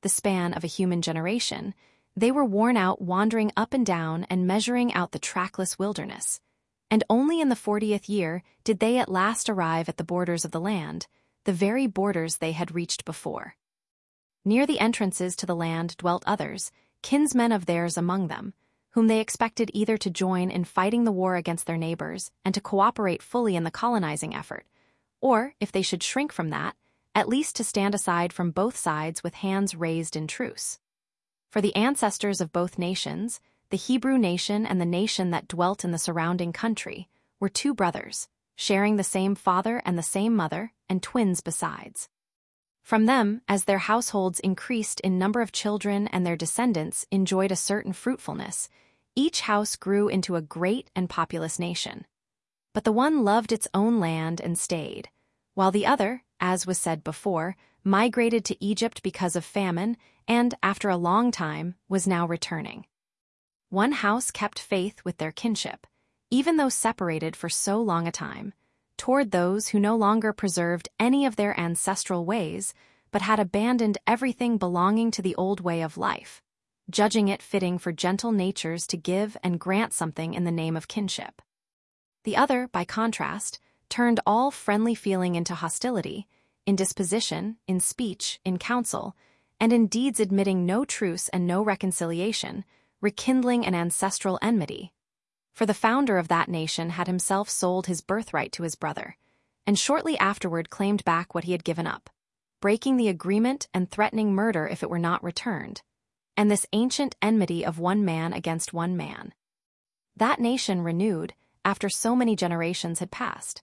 the span of a human generation, they were worn out wandering up and down and measuring out the trackless wilderness. And only in the 40th year did they at last arrive at the borders of the land, the very borders they had reached before. Near the entrances to the land dwelt others, kinsmen of theirs among them, whom they expected either to join in fighting the war against their neighbors and to cooperate fully in the colonizing effort, or, if they should shrink from that, at least to stand aside from both sides with hands raised in truce. For the ancestors of both nations, the Hebrew nation and the nation that dwelt in the surrounding country, were two brothers, sharing the same father and the same mother, and twins besides. From them, as their households increased in number of children and their descendants enjoyed a certain fruitfulness, each house grew into a great and populous nation. But the one loved its own land and stayed, while the other, as was said before, migrated to Egypt because of famine and, after a long time, was now returning. One house kept faith with their kinship, even though separated for so long a time, toward those who no longer preserved any of their ancestral ways, but had abandoned everything belonging to the old way of life, judging it fitting for gentle natures to give and grant something in the name of kinship. The other, by contrast, turned all friendly feeling into hostility, in disposition, in speech, in counsel, and in deeds admitting no truce and no reconciliation, rekindling an ancestral enmity. For the founder of that nation had himself sold his birthright to his brother, and shortly afterward claimed back what he had given up, breaking the agreement and threatening murder if it were not returned, and this ancient enmity of one man against one man. That nation renewed, after so many generations had passed.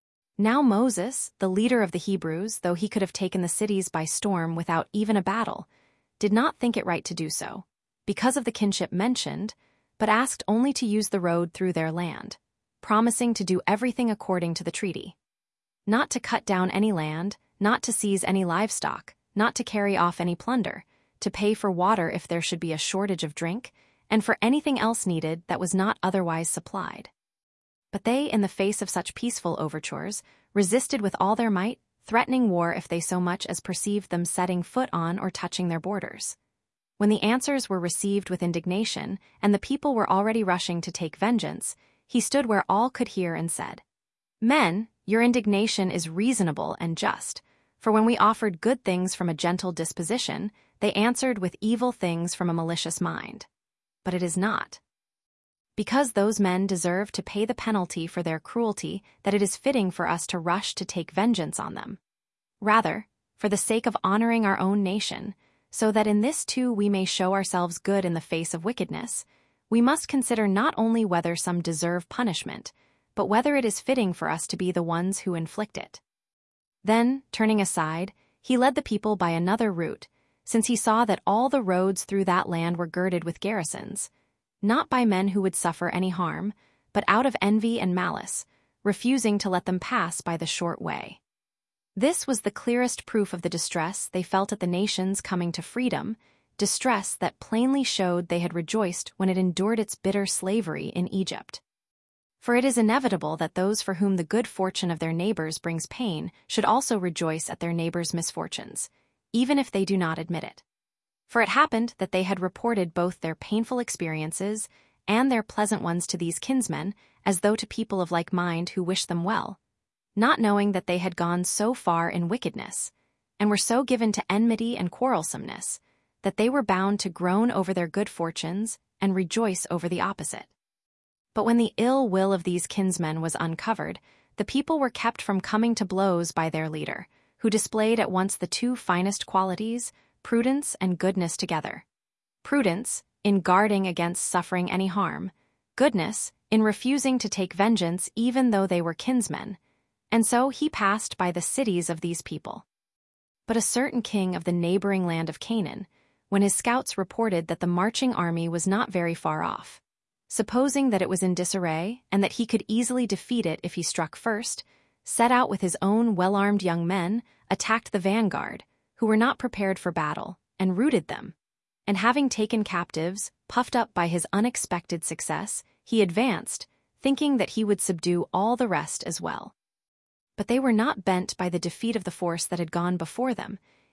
Now Moses, the leader of the Hebrews, though he could have taken the cities by storm without even a battle, did not think it right to do so, because of the kinship mentioned, but asked only to use the road through their land, promising to do everything according to the treaty. Not to cut down any land, not to seize any livestock, not to carry off any plunder, to pay for water if there should be a shortage of drink, and for anything else needed that was not otherwise supplied. But they, in the face of such peaceful overtures, resisted with all their might, threatening war if they so much as perceived them setting foot on or touching their borders. When the answers were received with indignation, and the people were already rushing to take vengeance, he stood where all could hear and said, "Men, your indignation is reasonable and just, for when we offered good things from a gentle disposition, they answered with evil things from a malicious mind. But it is not. Because those men deserve to pay the penalty for their cruelty, that it is fitting for us to rush to take vengeance on them. Rather, for the sake of honoring our own nation, so that in this too we may show ourselves good in the face of wickedness, we must consider not only whether some deserve punishment, but whether it is fitting for us to be the ones who inflict it." Then, turning aside, he led the people by another route, since he saw that all the roads through that land were girded with garrisons, not by men who would suffer any harm, but out of envy and malice, refusing to let them pass by the short way. This was the clearest proof of the distress they felt at the nation's coming to freedom, distress that plainly showed they had rejoiced when it endured its bitter slavery in Egypt. For it is inevitable that those for whom the good fortune of their neighbors brings pain should also rejoice at their neighbors' misfortunes, even if they do not admit it. For it happened that they had reported both their painful experiences and their pleasant ones to these kinsmen, as though to people of like mind who wished them well, not knowing that they had gone so far in wickedness, and were so given to enmity and quarrelsomeness, that they were bound to groan over their good fortunes and rejoice over the opposite. But when the ill will of these kinsmen was uncovered, the people were kept from coming to blows by their leader, who displayed at once the two finest qualities, prudence and goodness together. Prudence, in guarding against suffering any harm, goodness, in refusing to take vengeance even though they were kinsmen, and so he passed by the cities of these people. But a certain king of the neighboring land of Canaan, when his scouts reported that the marching army was not very far off, supposing that it was in disarray and that he could easily defeat it if he struck first, set out with his own well-armed young men, attacked the vanguard, who were not prepared for battle, and routed them. And having taken captives, puffed up by his unexpected success, he advanced, thinking that he would subdue all the rest as well. But they were not bent by the defeat of the force that had gone before them.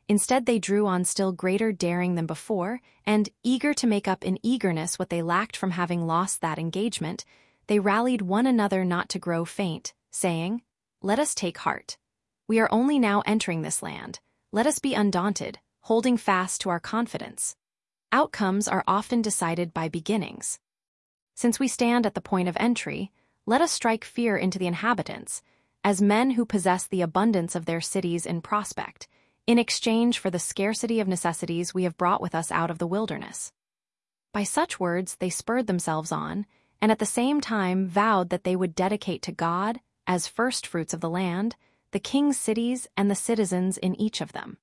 Instead, they drew on still greater daring than before, and, eager to make up in eagerness what they lacked from having lost that engagement, they rallied one another not to grow faint, saying, "Let us take heart. We are only now entering this land. Let us be undaunted, holding fast to our confidence. Outcomes are often decided by beginnings. Since we stand at the point of entry, let us strike fear into the inhabitants, as men who possess the abundance of their cities in prospect, in exchange for the scarcity of necessities we have brought with us out of the wilderness." By such words they spurred themselves on, and at the same time vowed that they would dedicate to God, as firstfruits of the land, the king's cities and the citizens in each of them.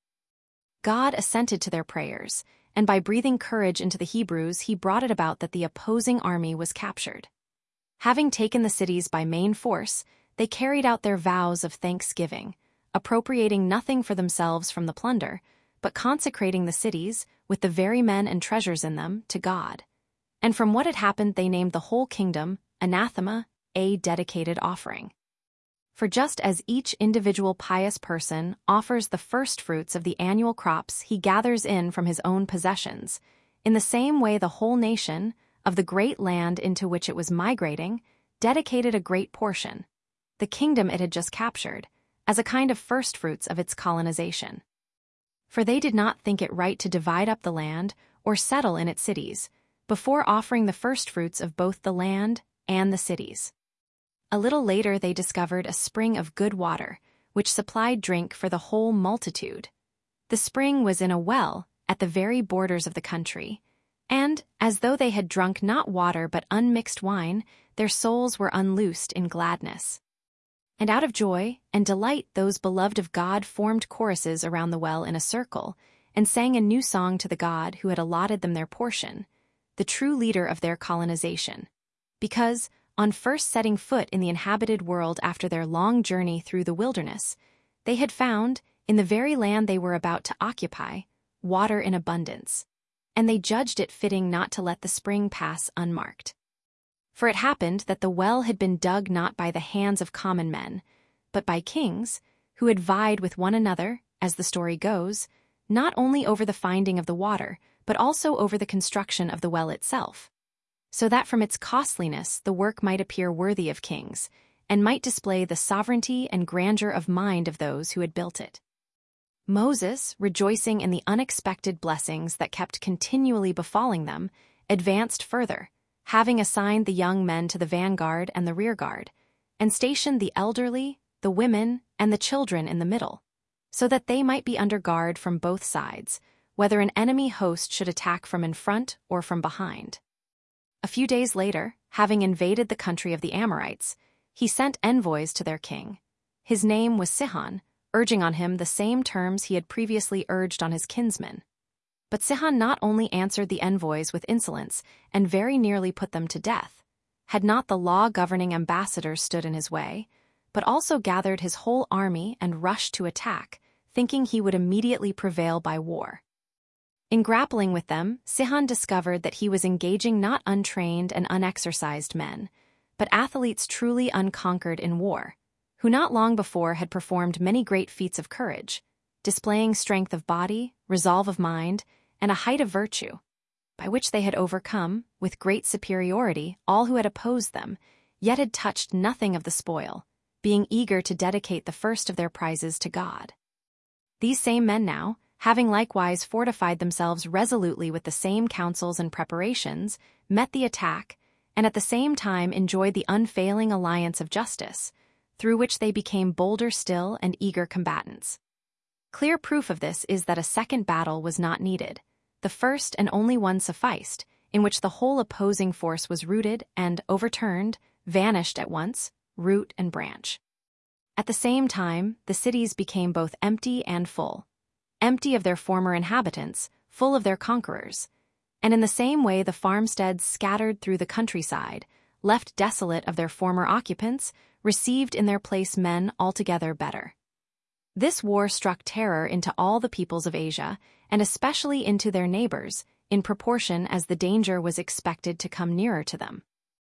God assented to their prayers, and by breathing courage into the Hebrews, he brought it about that the opposing army was captured. Having taken the cities by main force, they carried out their vows of thanksgiving, appropriating nothing for themselves from the plunder, but consecrating the cities, with the very men and treasures in them, to God. And from what had happened they named the whole kingdom, anathema, a dedicated offering. For just as each individual pious person offers the firstfruits of the annual crops he gathers in from his own possessions, in the same way the whole nation, of the great land into which it was migrating, dedicated a great portion, the kingdom it had just captured, as a kind of firstfruits of its colonization. For they did not think it right to divide up the land or settle in its cities, before offering the firstfruits of both the land and the cities. A little later they discovered a spring of good water, which supplied drink for the whole multitude. The spring was in a well at the very borders of the country, and, as though they had drunk not water but unmixed wine, their souls were unloosed in gladness. And out of joy and delight those beloved of God formed choruses around the well in a circle, and sang a new song to the God who had allotted them their portion, the true leader of their colonization. Because, on first setting foot in the inhabited world after their long journey through the wilderness, they had found, in the very land they were about to occupy, water in abundance, and they judged it fitting not to let the spring pass unmarked. For it happened that the well had been dug not by the hands of common men, but by kings, who had vied with one another, as the story goes, not only over the finding of the water, but also over the construction of the well itself, so that from its costliness the work might appear worthy of kings, and might display the sovereignty and grandeur of mind of those who had built it. Moses, rejoicing in the unexpected blessings that kept continually befalling them, advanced further, having assigned the young men to the vanguard and the rearguard, and stationed the elderly, the women, and the children in the middle, so that they might be under guard from both sides, whether an enemy host should attack from in front or from behind. A few days later, having invaded the country of the Amorites, he sent envoys to their king. His name was Sihon, urging on him the same terms he had previously urged on his kinsmen. But Sihon not only answered the envoys with insolence and very nearly put them to death, had not the law-governing ambassadors stood in his way, but also gathered his whole army and rushed to attack, thinking he would immediately prevail by war. In grappling with them, Sihon discovered that he was engaging not untrained and unexercised men, but athletes truly unconquered in war, who not long before had performed many great feats of courage, displaying strength of body, resolve of mind, and a height of virtue, by which they had overcome, with great superiority, all who had opposed them, yet had touched nothing of the spoil, being eager to dedicate the first of their prizes to God. These same men now, having likewise fortified themselves resolutely with the same counsels and preparations, met the attack, and at the same time enjoyed the unfailing alliance of justice, through which they became bolder still and eager combatants. Clear proof of this is that a second battle was not needed. The first and only one sufficed, in which the whole opposing force was routed and, overturned, vanished at once, root and branch. At the same time, the cities became both empty and full. Empty of their former inhabitants, full of their conquerors. And in the same way the farmsteads scattered through the countryside, left desolate of their former occupants, received in their place men altogether better. This war struck terror into all the peoples of Asia, and especially into their neighbors, in proportion as the danger was expected to come nearer to them.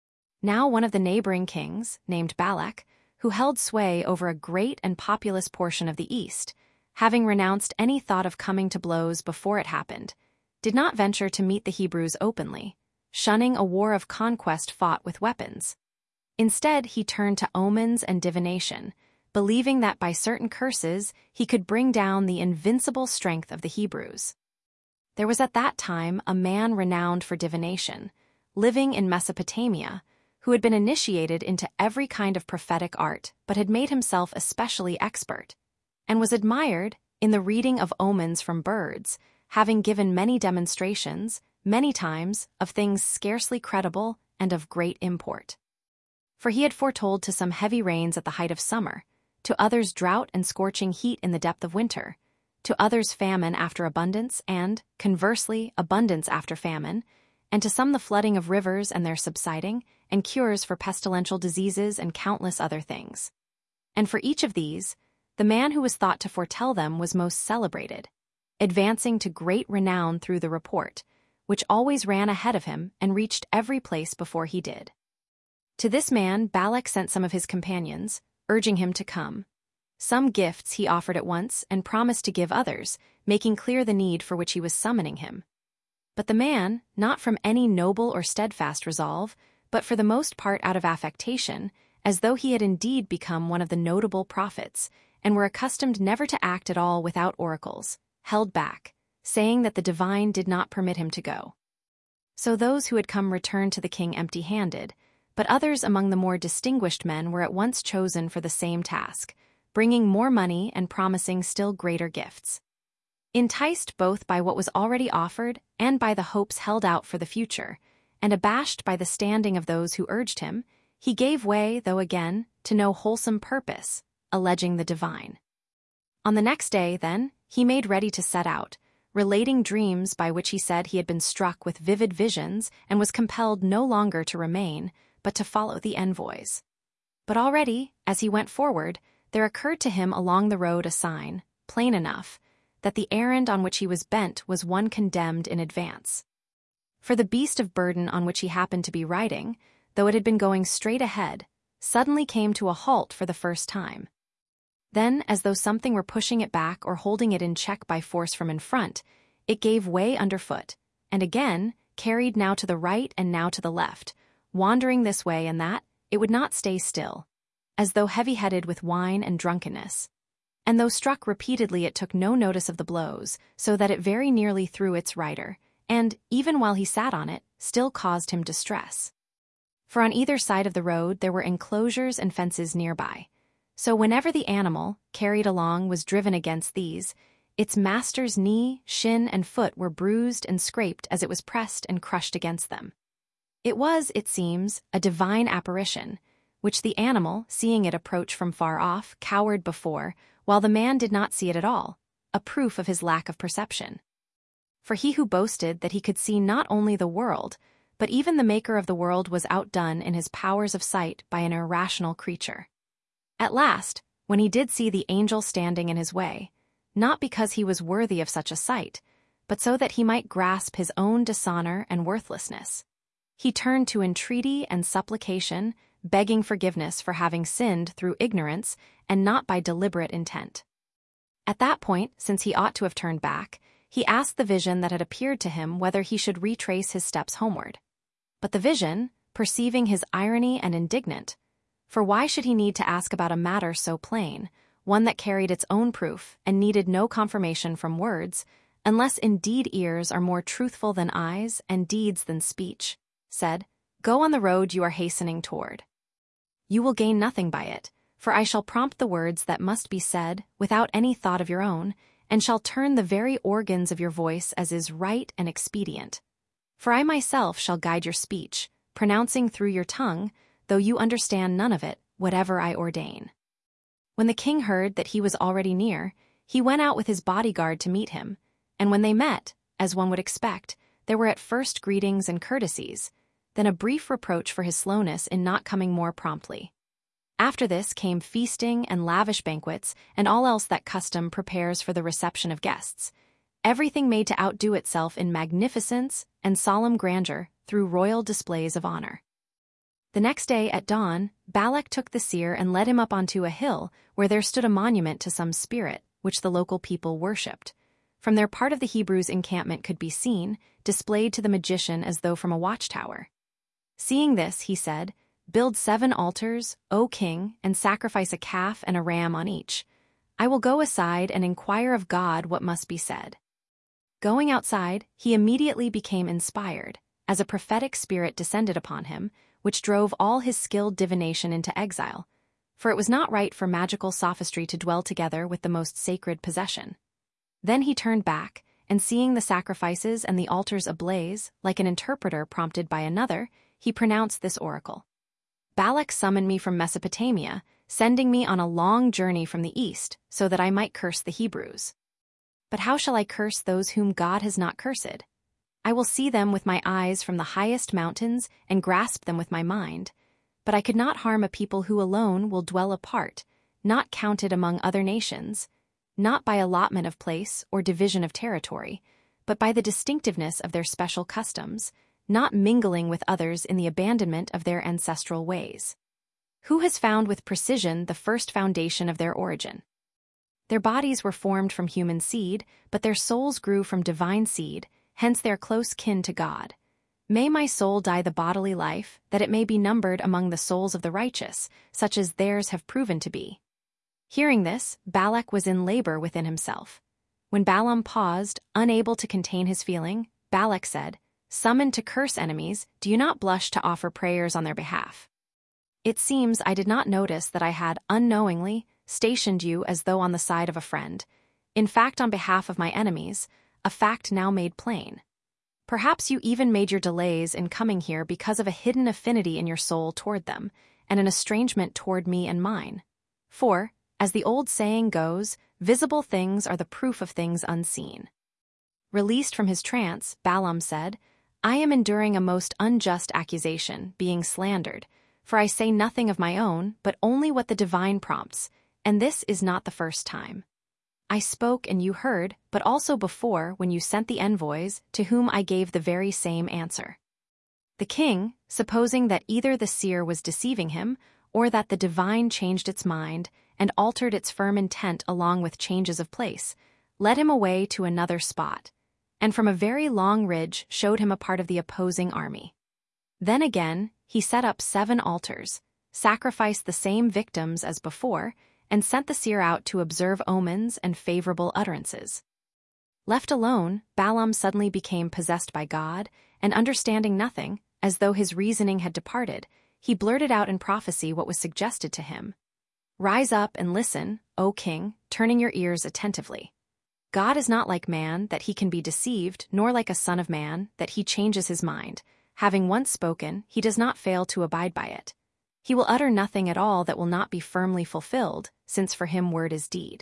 Now one of the neighboring kings, named Balak, who held sway over a great and populous portion of the east, having renounced any thought of coming to blows before it happened, did not venture to meet the Hebrews openly, shunning a war of conquest fought with weapons. Instead, he turned to omens and divination, believing that by certain curses he could bring down the invincible strength of the Hebrews. There was at that time a man renowned for divination, living in Mesopotamia, who had been initiated into every kind of prophetic art but had made himself especially expert, and was admired in the reading of omens from birds, having given many demonstrations, many times, of things scarcely credible and of great import. For he had foretold to some heavy rains at the height of summer, to others drought and scorching heat in the depth of winter, to others famine after abundance and, conversely, abundance after famine, and to some the flooding of rivers and their subsiding, and cures for pestilential diseases and countless other things. And for each of these, the man who was thought to foretell them was most celebrated, advancing to great renown through the report, which always ran ahead of him and reached every place before he did. To this man Balak sent some of his companions, urging him to come. Some gifts he offered at once and promised to give others, making clear the need for which he was summoning him. But the man, not from any noble or steadfast resolve, but for the most part out of affectation, as though he had indeed become one of the notable prophets, and were accustomed never to act at all without oracles, held back, saying that the divine did not permit him to go. So those who had come returned to the king empty-handed, but others among the more distinguished men were at once chosen for the same task, bringing more money and promising still greater gifts. Enticed both by what was already offered and by the hopes held out for the future, and abashed by the standing of those who urged him, he gave way, though again, to no wholesome purpose, alleging the divine. On the next day, then, he made ready to set out, relating dreams by which he said he had been struck with vivid visions and was compelled no longer to remain, but to follow the envoys. But already, as he went forward, there occurred to him along the road a sign, plain enough, that the errand on which he was bent was one condemned in advance. For the beast of burden on which he happened to be riding, though it had been going straight ahead, suddenly came to a halt for the first time. Then, as though something were pushing it back or holding it in check by force from in front, it gave way underfoot, and again, carried now to the right and now to the left, wandering this way and that, it would not stay still, as though heavy-headed with wine and drunkenness. And though struck repeatedly, it took no notice of the blows, so that it very nearly threw its rider, and, even while he sat on it, still caused him distress. For on either side of the road there were enclosures and fences nearby, so whenever the animal, carried along, was driven against these, its master's knee, shin, and foot were bruised and scraped as it was pressed and crushed against them. It was, it seems, a divine apparition, which the animal, seeing it approach from far off, cowered before, while the man did not see it at all, a proof of his lack of perception. For he who boasted that he could see not only the world, but even the maker of the world was outdone in his powers of sight by an irrational creature. At last, when he did see the angel standing in his way, not because he was worthy of such a sight, but so that he might grasp his own dishonor and worthlessness, he turned to entreaty and supplication, begging forgiveness for having sinned through ignorance and not by deliberate intent. At that point, since he ought to have turned back, he asked the vision that had appeared to him whether he should retrace his steps homeward. But the vision, perceiving his irony and indignant, for why should he need to ask about a matter so plain, one that carried its own proof and needed no confirmation from words, unless indeed ears are more truthful than eyes and deeds than speech, said, "Go on the road you are hastening toward. You will gain nothing by it, for I shall prompt the words that must be said without any thought of your own, and shall turn the very organs of your voice as is right and expedient. For I myself shall guide your speech, pronouncing through your tongue, though you understand none of it, whatever I ordain." When the king heard that he was already near, he went out with his bodyguard to meet him, and when they met, as one would expect, there were at first greetings and courtesies, then a brief reproach for his slowness in not coming more promptly. After this came feasting and lavish banquets and all else that custom prepares for the reception of guests, everything made to outdo itself in magnificence and solemn grandeur through royal displays of honor. The next day at dawn, Balak took the seer and led him up onto a hill where there stood a monument to some spirit, which the local people worshipped. From their part of the Hebrews' encampment could be seen, displayed to the magician as though from a watchtower. Seeing this, he said, "Build 7 altars, O king, and sacrifice a calf and a ram on each. I will go aside and inquire of God what must be said." Going outside, he immediately became inspired, as a prophetic spirit descended upon him, which drove all his skilled divination into exile, for it was not right for magical sophistry to dwell together with the most sacred possession. Then he turned back, and seeing the sacrifices and the altars ablaze, like an interpreter prompted by another, he pronounced this oracle: "Balak summoned me from Mesopotamia, sending me on a long journey from the east, so that I might curse the Hebrews. But how shall I curse those whom God has not cursed? I will see them with my eyes from the highest mountains and grasp them with my mind. But I could not harm a people who alone will dwell apart, not counted among other nations, not by allotment of place or division of territory, but by the distinctiveness of their special customs, not mingling with others in the abandonment of their ancestral ways. Who has found with precision the first foundation of their origin? Their bodies were formed from human seed, but their souls grew from divine seed, hence their close kin to God. May my soul die the bodily life, that it may be numbered among the souls of the righteous, such as theirs have proven to be." Hearing this, Balak was in labor within himself. When Balaam paused, unable to contain his feeling, Balak said, "Summoned to curse enemies, do you not blush to offer prayers on their behalf? It seems I did not notice that I had, unknowingly, stationed you as though on the side of a friend, in fact on behalf of my enemies, a fact now made plain. Perhaps you even made your delays in coming here because of a hidden affinity in your soul toward them, and an estrangement toward me and mine. For, as the old saying goes, visible things are the proof of things unseen." Released from his trance, Balaam said, "I am enduring a most unjust accusation, being slandered, for I say nothing of my own, but only what the divine prompts, and this is not the first time. I spoke and you heard, but also before when you sent the envoys, to whom I gave the very same answer." The king, supposing that either the seer was deceiving him, or that the divine changed its mind and altered its firm intent along with changes of place, led him away to another spot, and from a very long ridge showed him a part of the opposing army. Then again, he set up 7 altars, sacrificed the same victims as before, and sent the seer out to observe omens and favorable utterances. Left alone, Balaam suddenly became possessed by God, and understanding nothing, as though his reasoning had departed, he blurted out in prophecy what was suggested to him. "Rise up and listen, O king, turning your ears attentively. God is not like man, that he can be deceived, nor like a son of man, that he changes his mind. Having once spoken, he does not fail to abide by it. He will utter nothing at all that will not be firmly fulfilled, since for him word is deed.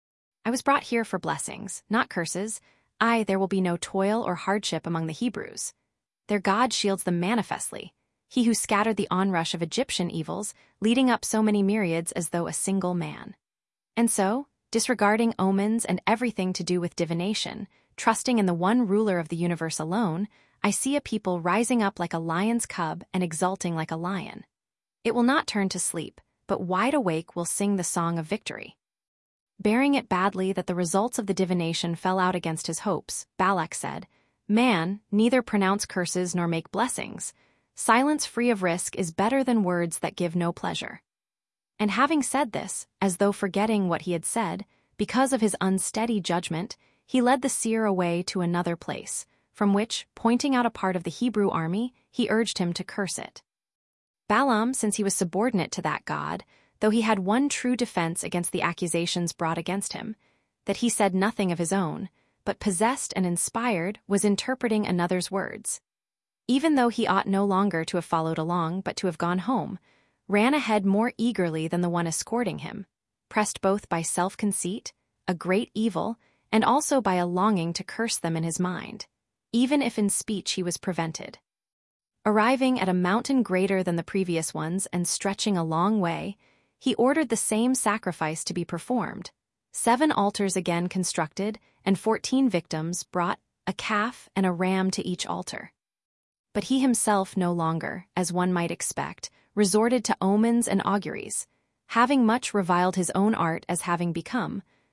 I was brought here for blessings, not curses. There will be no toil or hardship among the Hebrews. Their God shields them manifestly, he who scattered the onrush of Egyptian evils, leading up so many myriads as though a single man. And so, disregarding omens and everything to do with divination, trusting in the one ruler of the universe alone, I see a people rising up like a lion's cub and exulting like a lion. It will not turn to sleep, but wide awake will sing the song of victory." Bearing it badly that the results of the divination fell out against his hopes, Balak said, "Man, neither pronounce curses nor make blessings. Silence free of risk is better than words that give no pleasure." And having said this, as though forgetting what he had said, because of his unsteady judgment, he led the seer away to another place, from which, pointing out a part of the Hebrew army, he urged him to curse it. Balaam, since he was subordinate to that god, though he had one true defense against the accusations brought against him, that he said nothing of his own, but possessed and inspired, was interpreting another's words. Even though he ought no longer to have followed along but to have gone home, ran ahead more eagerly than the one escorting him, pressed both by self-conceit, a great evil, and also by a longing to curse them in his mind, even if in speech he was prevented. Arriving at a mountain greater than the previous ones and stretching a long way, he ordered the same sacrifice to be performed, 7 altars again constructed, and 14 victims brought, a calf and a ram to each altar. But he himself no longer, as one might expect, resorted to omens and auguries, having much reviled his own art as having become,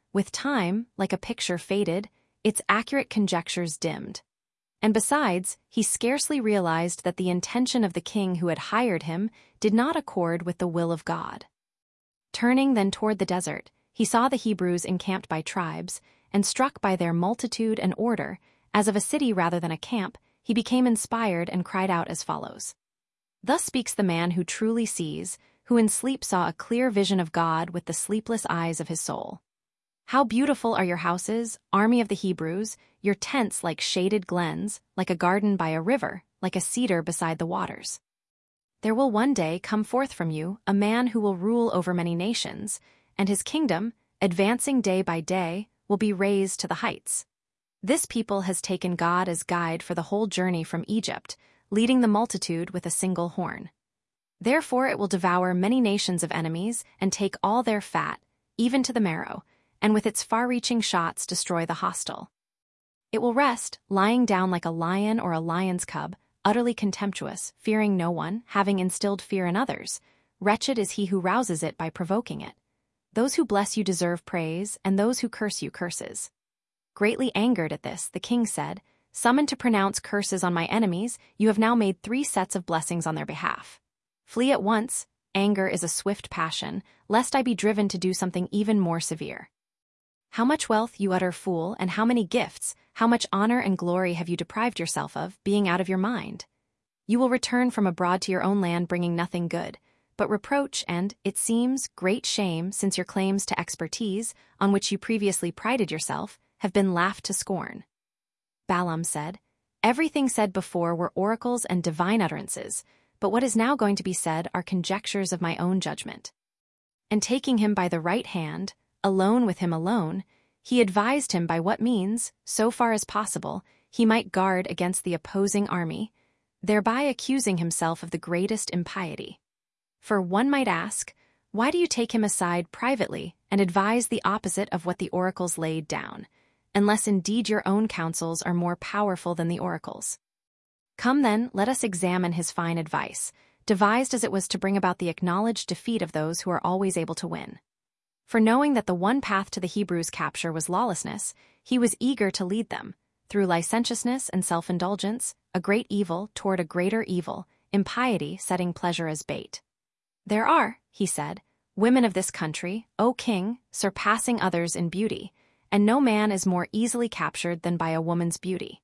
with time, like a picture faded, its accurate conjectures dimmed. And besides, he scarcely realized that the intention of the king who had hired him did not accord with the will of God. Turning then toward the desert, he saw the Hebrews encamped by tribes, and struck by their multitude and order, as of a city rather than a camp, he became inspired and cried out as follows. Thus speaks the man who truly sees, who in sleep saw a clear vision of God with the sleepless eyes of his soul. How beautiful are your houses, army of the Hebrews, your tents like shaded glens, like a garden by a river, like a cedar beside the waters. There will one day come forth from you a man who will rule over many nations, and his kingdom, advancing day by day, will be raised to the heights. This people has taken God as guide for the whole journey from Egypt, leading the multitude with a single horn. Therefore it will devour many nations of enemies and take all their fat, even to the marrow, and with its far-reaching shots destroy the hostile. It will rest, lying down like a lion or a lion's cub, utterly contemptuous, fearing no one, having instilled fear in others. Wretched is he who rouses it by provoking it. Those who bless you deserve praise, and those who curse you curses. Greatly angered at this, the king said, Summoned to pronounce curses on my enemies, you have now made 3 sets of blessings on their behalf. Flee at once, anger is a swift passion, lest I be driven to do something even more severe. How much wealth, you utter fool, and how many gifts, how much honor and glory have you deprived yourself of, being out of your mind? You will return from abroad to your own land bringing nothing good, but reproach and, it seems, great shame, since your claims to expertise, on which you previously prided yourself, have been laughed to scorn. Balaam said, Everything said before were oracles and divine utterances, but what is now going to be said are conjectures of my own judgment. And taking him by the right hand, alone with him alone, he advised him by what means, so far as possible, he might guard against the opposing army, thereby accusing himself of the greatest impiety. For one might ask, why do you take him aside privately and advise the opposite of what the oracles laid down, unless indeed your own counsels are more powerful than the oracles? Come then, let us examine his fine advice, devised as it was to bring about the acknowledged defeat of those who are always able to win. For knowing that the one path to the Hebrews' capture was lawlessness, he was eager to lead them, through licentiousness and self-indulgence, a great evil toward a greater evil, impiety setting pleasure as bait. There are, he said, women of this country, O king, surpassing others in beauty, and no man is more easily captured than by a woman's beauty.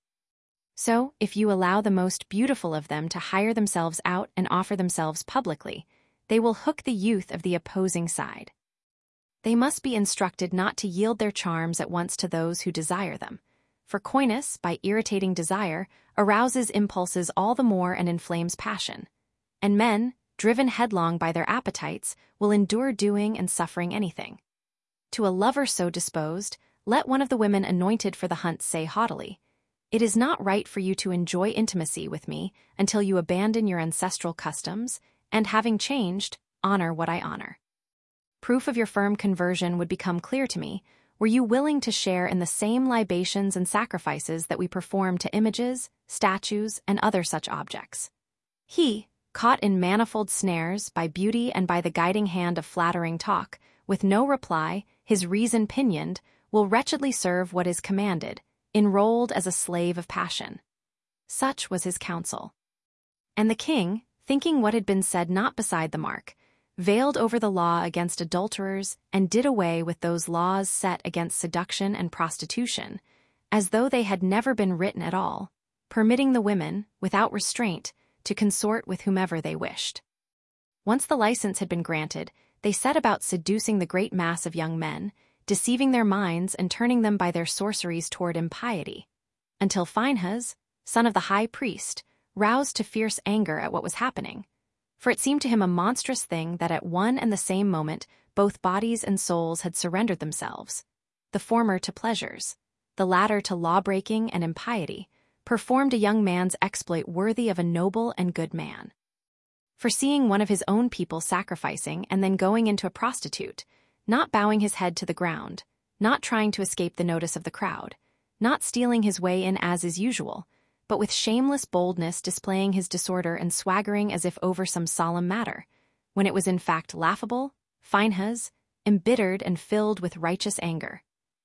So, if you allow the most beautiful of them to hire themselves out and offer themselves publicly, they will hook the youth of the opposing side. They must be instructed not to yield their charms at once to those who desire them, for coyness, by irritating desire, arouses impulses all the more and inflames passion, and men, driven headlong by their appetites, will endure doing and suffering anything. To a lover so disposed, let one of the women anointed for the hunt say haughtily, It is not right for you to enjoy intimacy with me until you abandon your ancestral customs, and having changed, honor what I honor. Proof of your firm conversion would become clear to me, were you willing to share in the same libations and sacrifices that we perform to images, statues, and other such objects. He, caught in manifold snares by beauty and by the guiding hand of flattering talk, with no reply, his reason pinioned, will wretchedly serve what is commanded, enrolled as a slave of passion. Such was his counsel. And the king, thinking what had been said not beside the mark, veiled over the law against adulterers and did away with those laws set against seduction and prostitution, as though they had never been written at all, permitting the women, without restraint, to consort with whomever they wished. Once the license had been granted, they set about seducing the great mass of young men, deceiving their minds and turning them by their sorceries toward impiety, until Phinehas, son of the high priest, roused to fierce anger at what was happening. For it seemed to him a monstrous thing that at one and the same moment both bodies and souls had surrendered themselves, the former to pleasures, the latter to law-breaking and impiety, performed a young man's exploit worthy of a noble and good man. For seeing one of his own people sacrificing and then going into a prostitute, not bowing his head to the ground, not trying to escape the notice of the crowd, not stealing his way in as is usual, but with shameless boldness displaying his disorder and swaggering as if over some solemn matter, when it was in fact laughable, Phinehas, embittered and filled with righteous anger,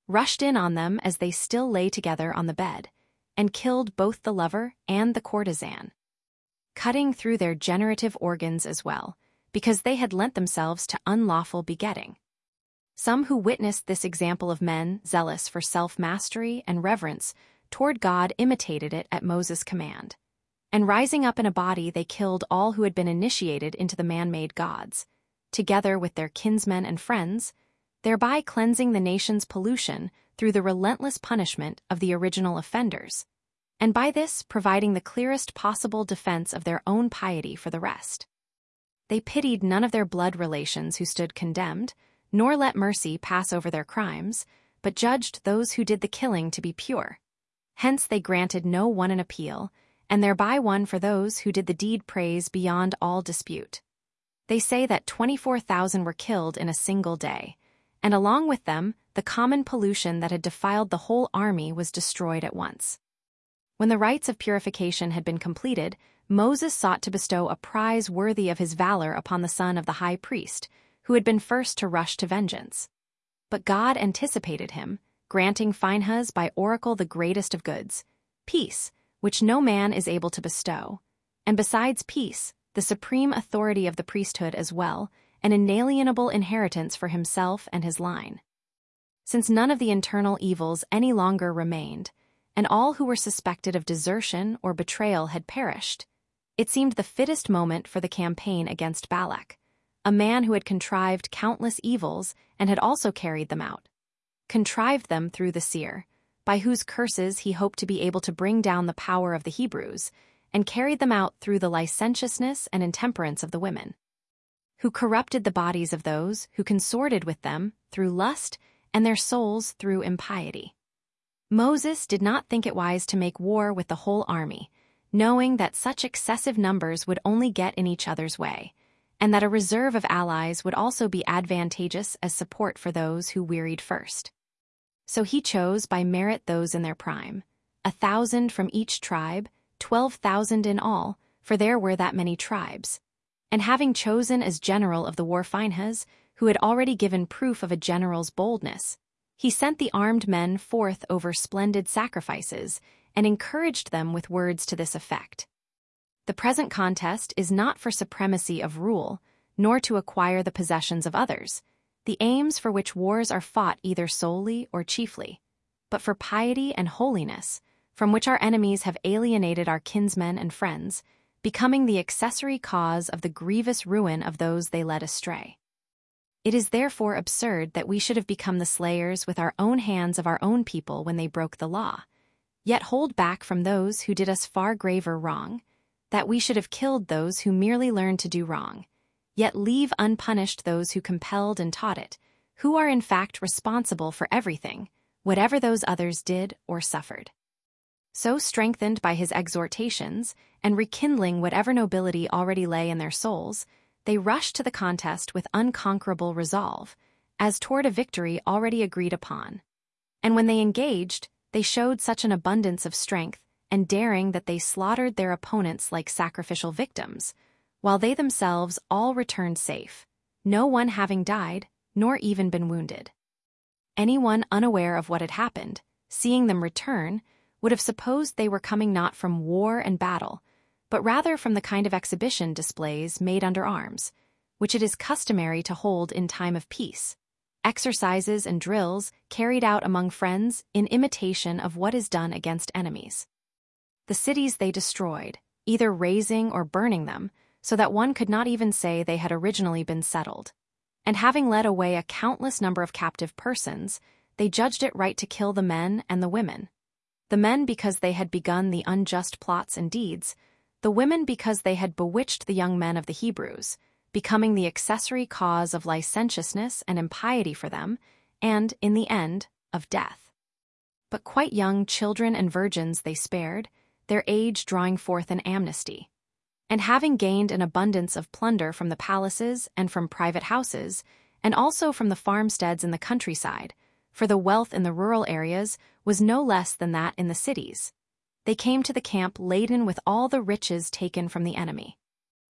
rushed in on them as they still lay together on the bed, and killed both the lover and the courtesan, cutting through their generative organs as well, because they had lent themselves to unlawful begetting. Some who witnessed this example of men zealous for self-mastery and reverence toward God imitated it at Moses' command. And rising up in a body, they killed all who had been initiated into the man-made gods, together with their kinsmen and friends, thereby cleansing the nation's pollution through the relentless punishment of the original offenders, and by this providing the clearest possible defense of their own piety for the rest. They pitied none of their blood relations who stood condemned, nor let mercy pass over their crimes, but judged those who did the killing to be pure. Hence they granted no one an appeal, and thereby won for those who did the deed praise beyond all dispute. They say that 24,000 were killed in a single day, and along with them, the common pollution that had defiled the whole army was destroyed at once. When the rites of purification had been completed, Moses sought to bestow a prize worthy of his valor upon the son of the high priest, who had been first to rush to vengeance. But God anticipated him, granting Phinehas by oracle the greatest of goods, peace, which no man is able to bestow, and besides peace, the supreme authority of the priesthood as well, an inalienable inheritance for himself and his line. Since none of the internal evils any longer remained, and all who were suspected of desertion or betrayal had perished, it seemed the fittest moment for the campaign against Balak, a man who had contrived countless evils and had also carried them out. Contrived them through the seer, by whose curses he hoped to be able to bring down the power of the Hebrews, and carried them out through the licentiousness and intemperance of the women, who corrupted the bodies of those who consorted with them through lust and their souls through impiety. Moses did not think it wise to make war with the whole army, knowing that such excessive numbers would only get in each other's way, and that a reserve of allies would also be advantageous as support for those who wearied first. So he chose by merit those in their prime, 1,000 from each tribe, 12,000 in all, for there were that many tribes. And having chosen as general of the war Phinehas, who had already given proof of a general's boldness, he sent the armed men forth over splendid sacrifices and encouraged them with words to this effect. The present contest is not for supremacy of rule, nor to acquire the possessions of others, the aims for which wars are fought either solely or chiefly, but for piety and holiness, from which our enemies have alienated our kinsmen and friends, becoming the accessory cause of the grievous ruin of those they led astray. It is therefore absurd that we should have become the slayers with our own hands of our own people when they broke the law, yet hold back from those who did us far graver wrong, that we should have killed those who merely learned to do wrong, yet leave unpunished those who compelled and taught it, who are in fact responsible for everything, whatever those others did or suffered. So strengthened by his exhortations, and rekindling whatever nobility already lay in their souls, they rushed to the contest with unconquerable resolve, as toward a victory already agreed upon. And when they engaged, they showed such an abundance of strength and daring that they slaughtered their opponents like sacrificial victims, while they themselves all returned safe, no one having died, nor even been wounded. Anyone unaware of what had happened, seeing them return, would have supposed they were coming not from war and battle, but rather from the kind of exhibition displays made under arms, which it is customary to hold in time of peace, exercises and drills carried out among friends in imitation of what is done against enemies. The cities they destroyed, either razing or burning them, so that one could not even say they had originally been settled. And having led away a countless number of captive persons, they judged it right to kill the men and the women. The men because they had begun the unjust plots and deeds, the women because they had bewitched the young men of the Hebrews, becoming the accessory cause of licentiousness and impiety for them, and, in the end, of death. But quite young children and virgins they spared, their age drawing forth an amnesty. And having gained an abundance of plunder from the palaces and from private houses, and also from the farmsteads in the countryside, for the wealth in the rural areas was no less than that in the cities, they came to the camp laden with all the riches taken from the enemy.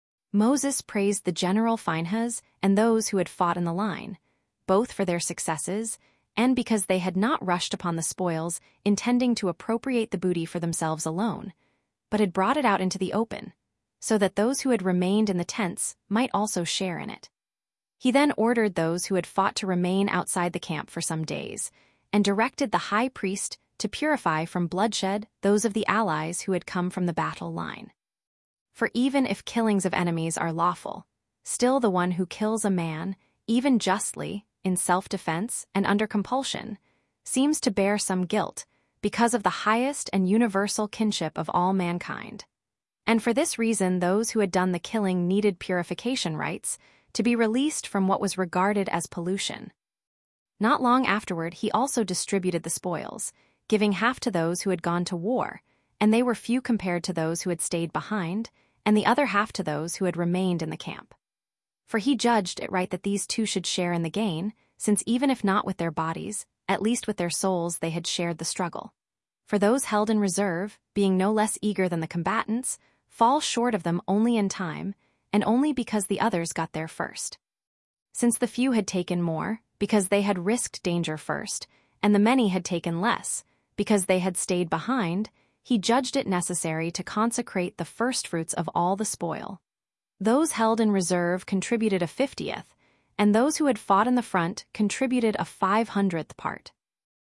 Moses praised the general Phinehas and those who had fought in the line, both for their successes and because they had not rushed upon the spoils, intending to appropriate the booty for themselves alone, but had brought it out into the open, so that those who had remained in the tents might also share in it. He then ordered those who had fought to remain outside the camp for some days, and directed the high priest to purify from bloodshed those of the allies who had come from the battle line. For even if killings of enemies are lawful, still the one who kills a man, even justly, in self-defense and under compulsion, seems to bear some guilt because of the highest and universal kinship of all mankind. And for this reason those who had done the killing needed purification rites to be released from what was regarded as pollution. Not long afterward he also distributed the spoils, giving half to those who had gone to war, and they were few compared to those who had stayed behind, and the other half to those who had remained in the camp. For he judged it right that these two should share in the gain, since even if not with their bodies, at least with their souls they had shared the struggle. For those held in reserve, being no less eager than the combatants, fall short of them only in time, and only because the others got there first. Since the few had taken more, because they had risked danger first, and the many had taken less, because they had stayed behind, he judged it necessary to consecrate the firstfruits of all the spoil. Those held in reserve contributed a 50th, and those who had fought in the front contributed a 500th part.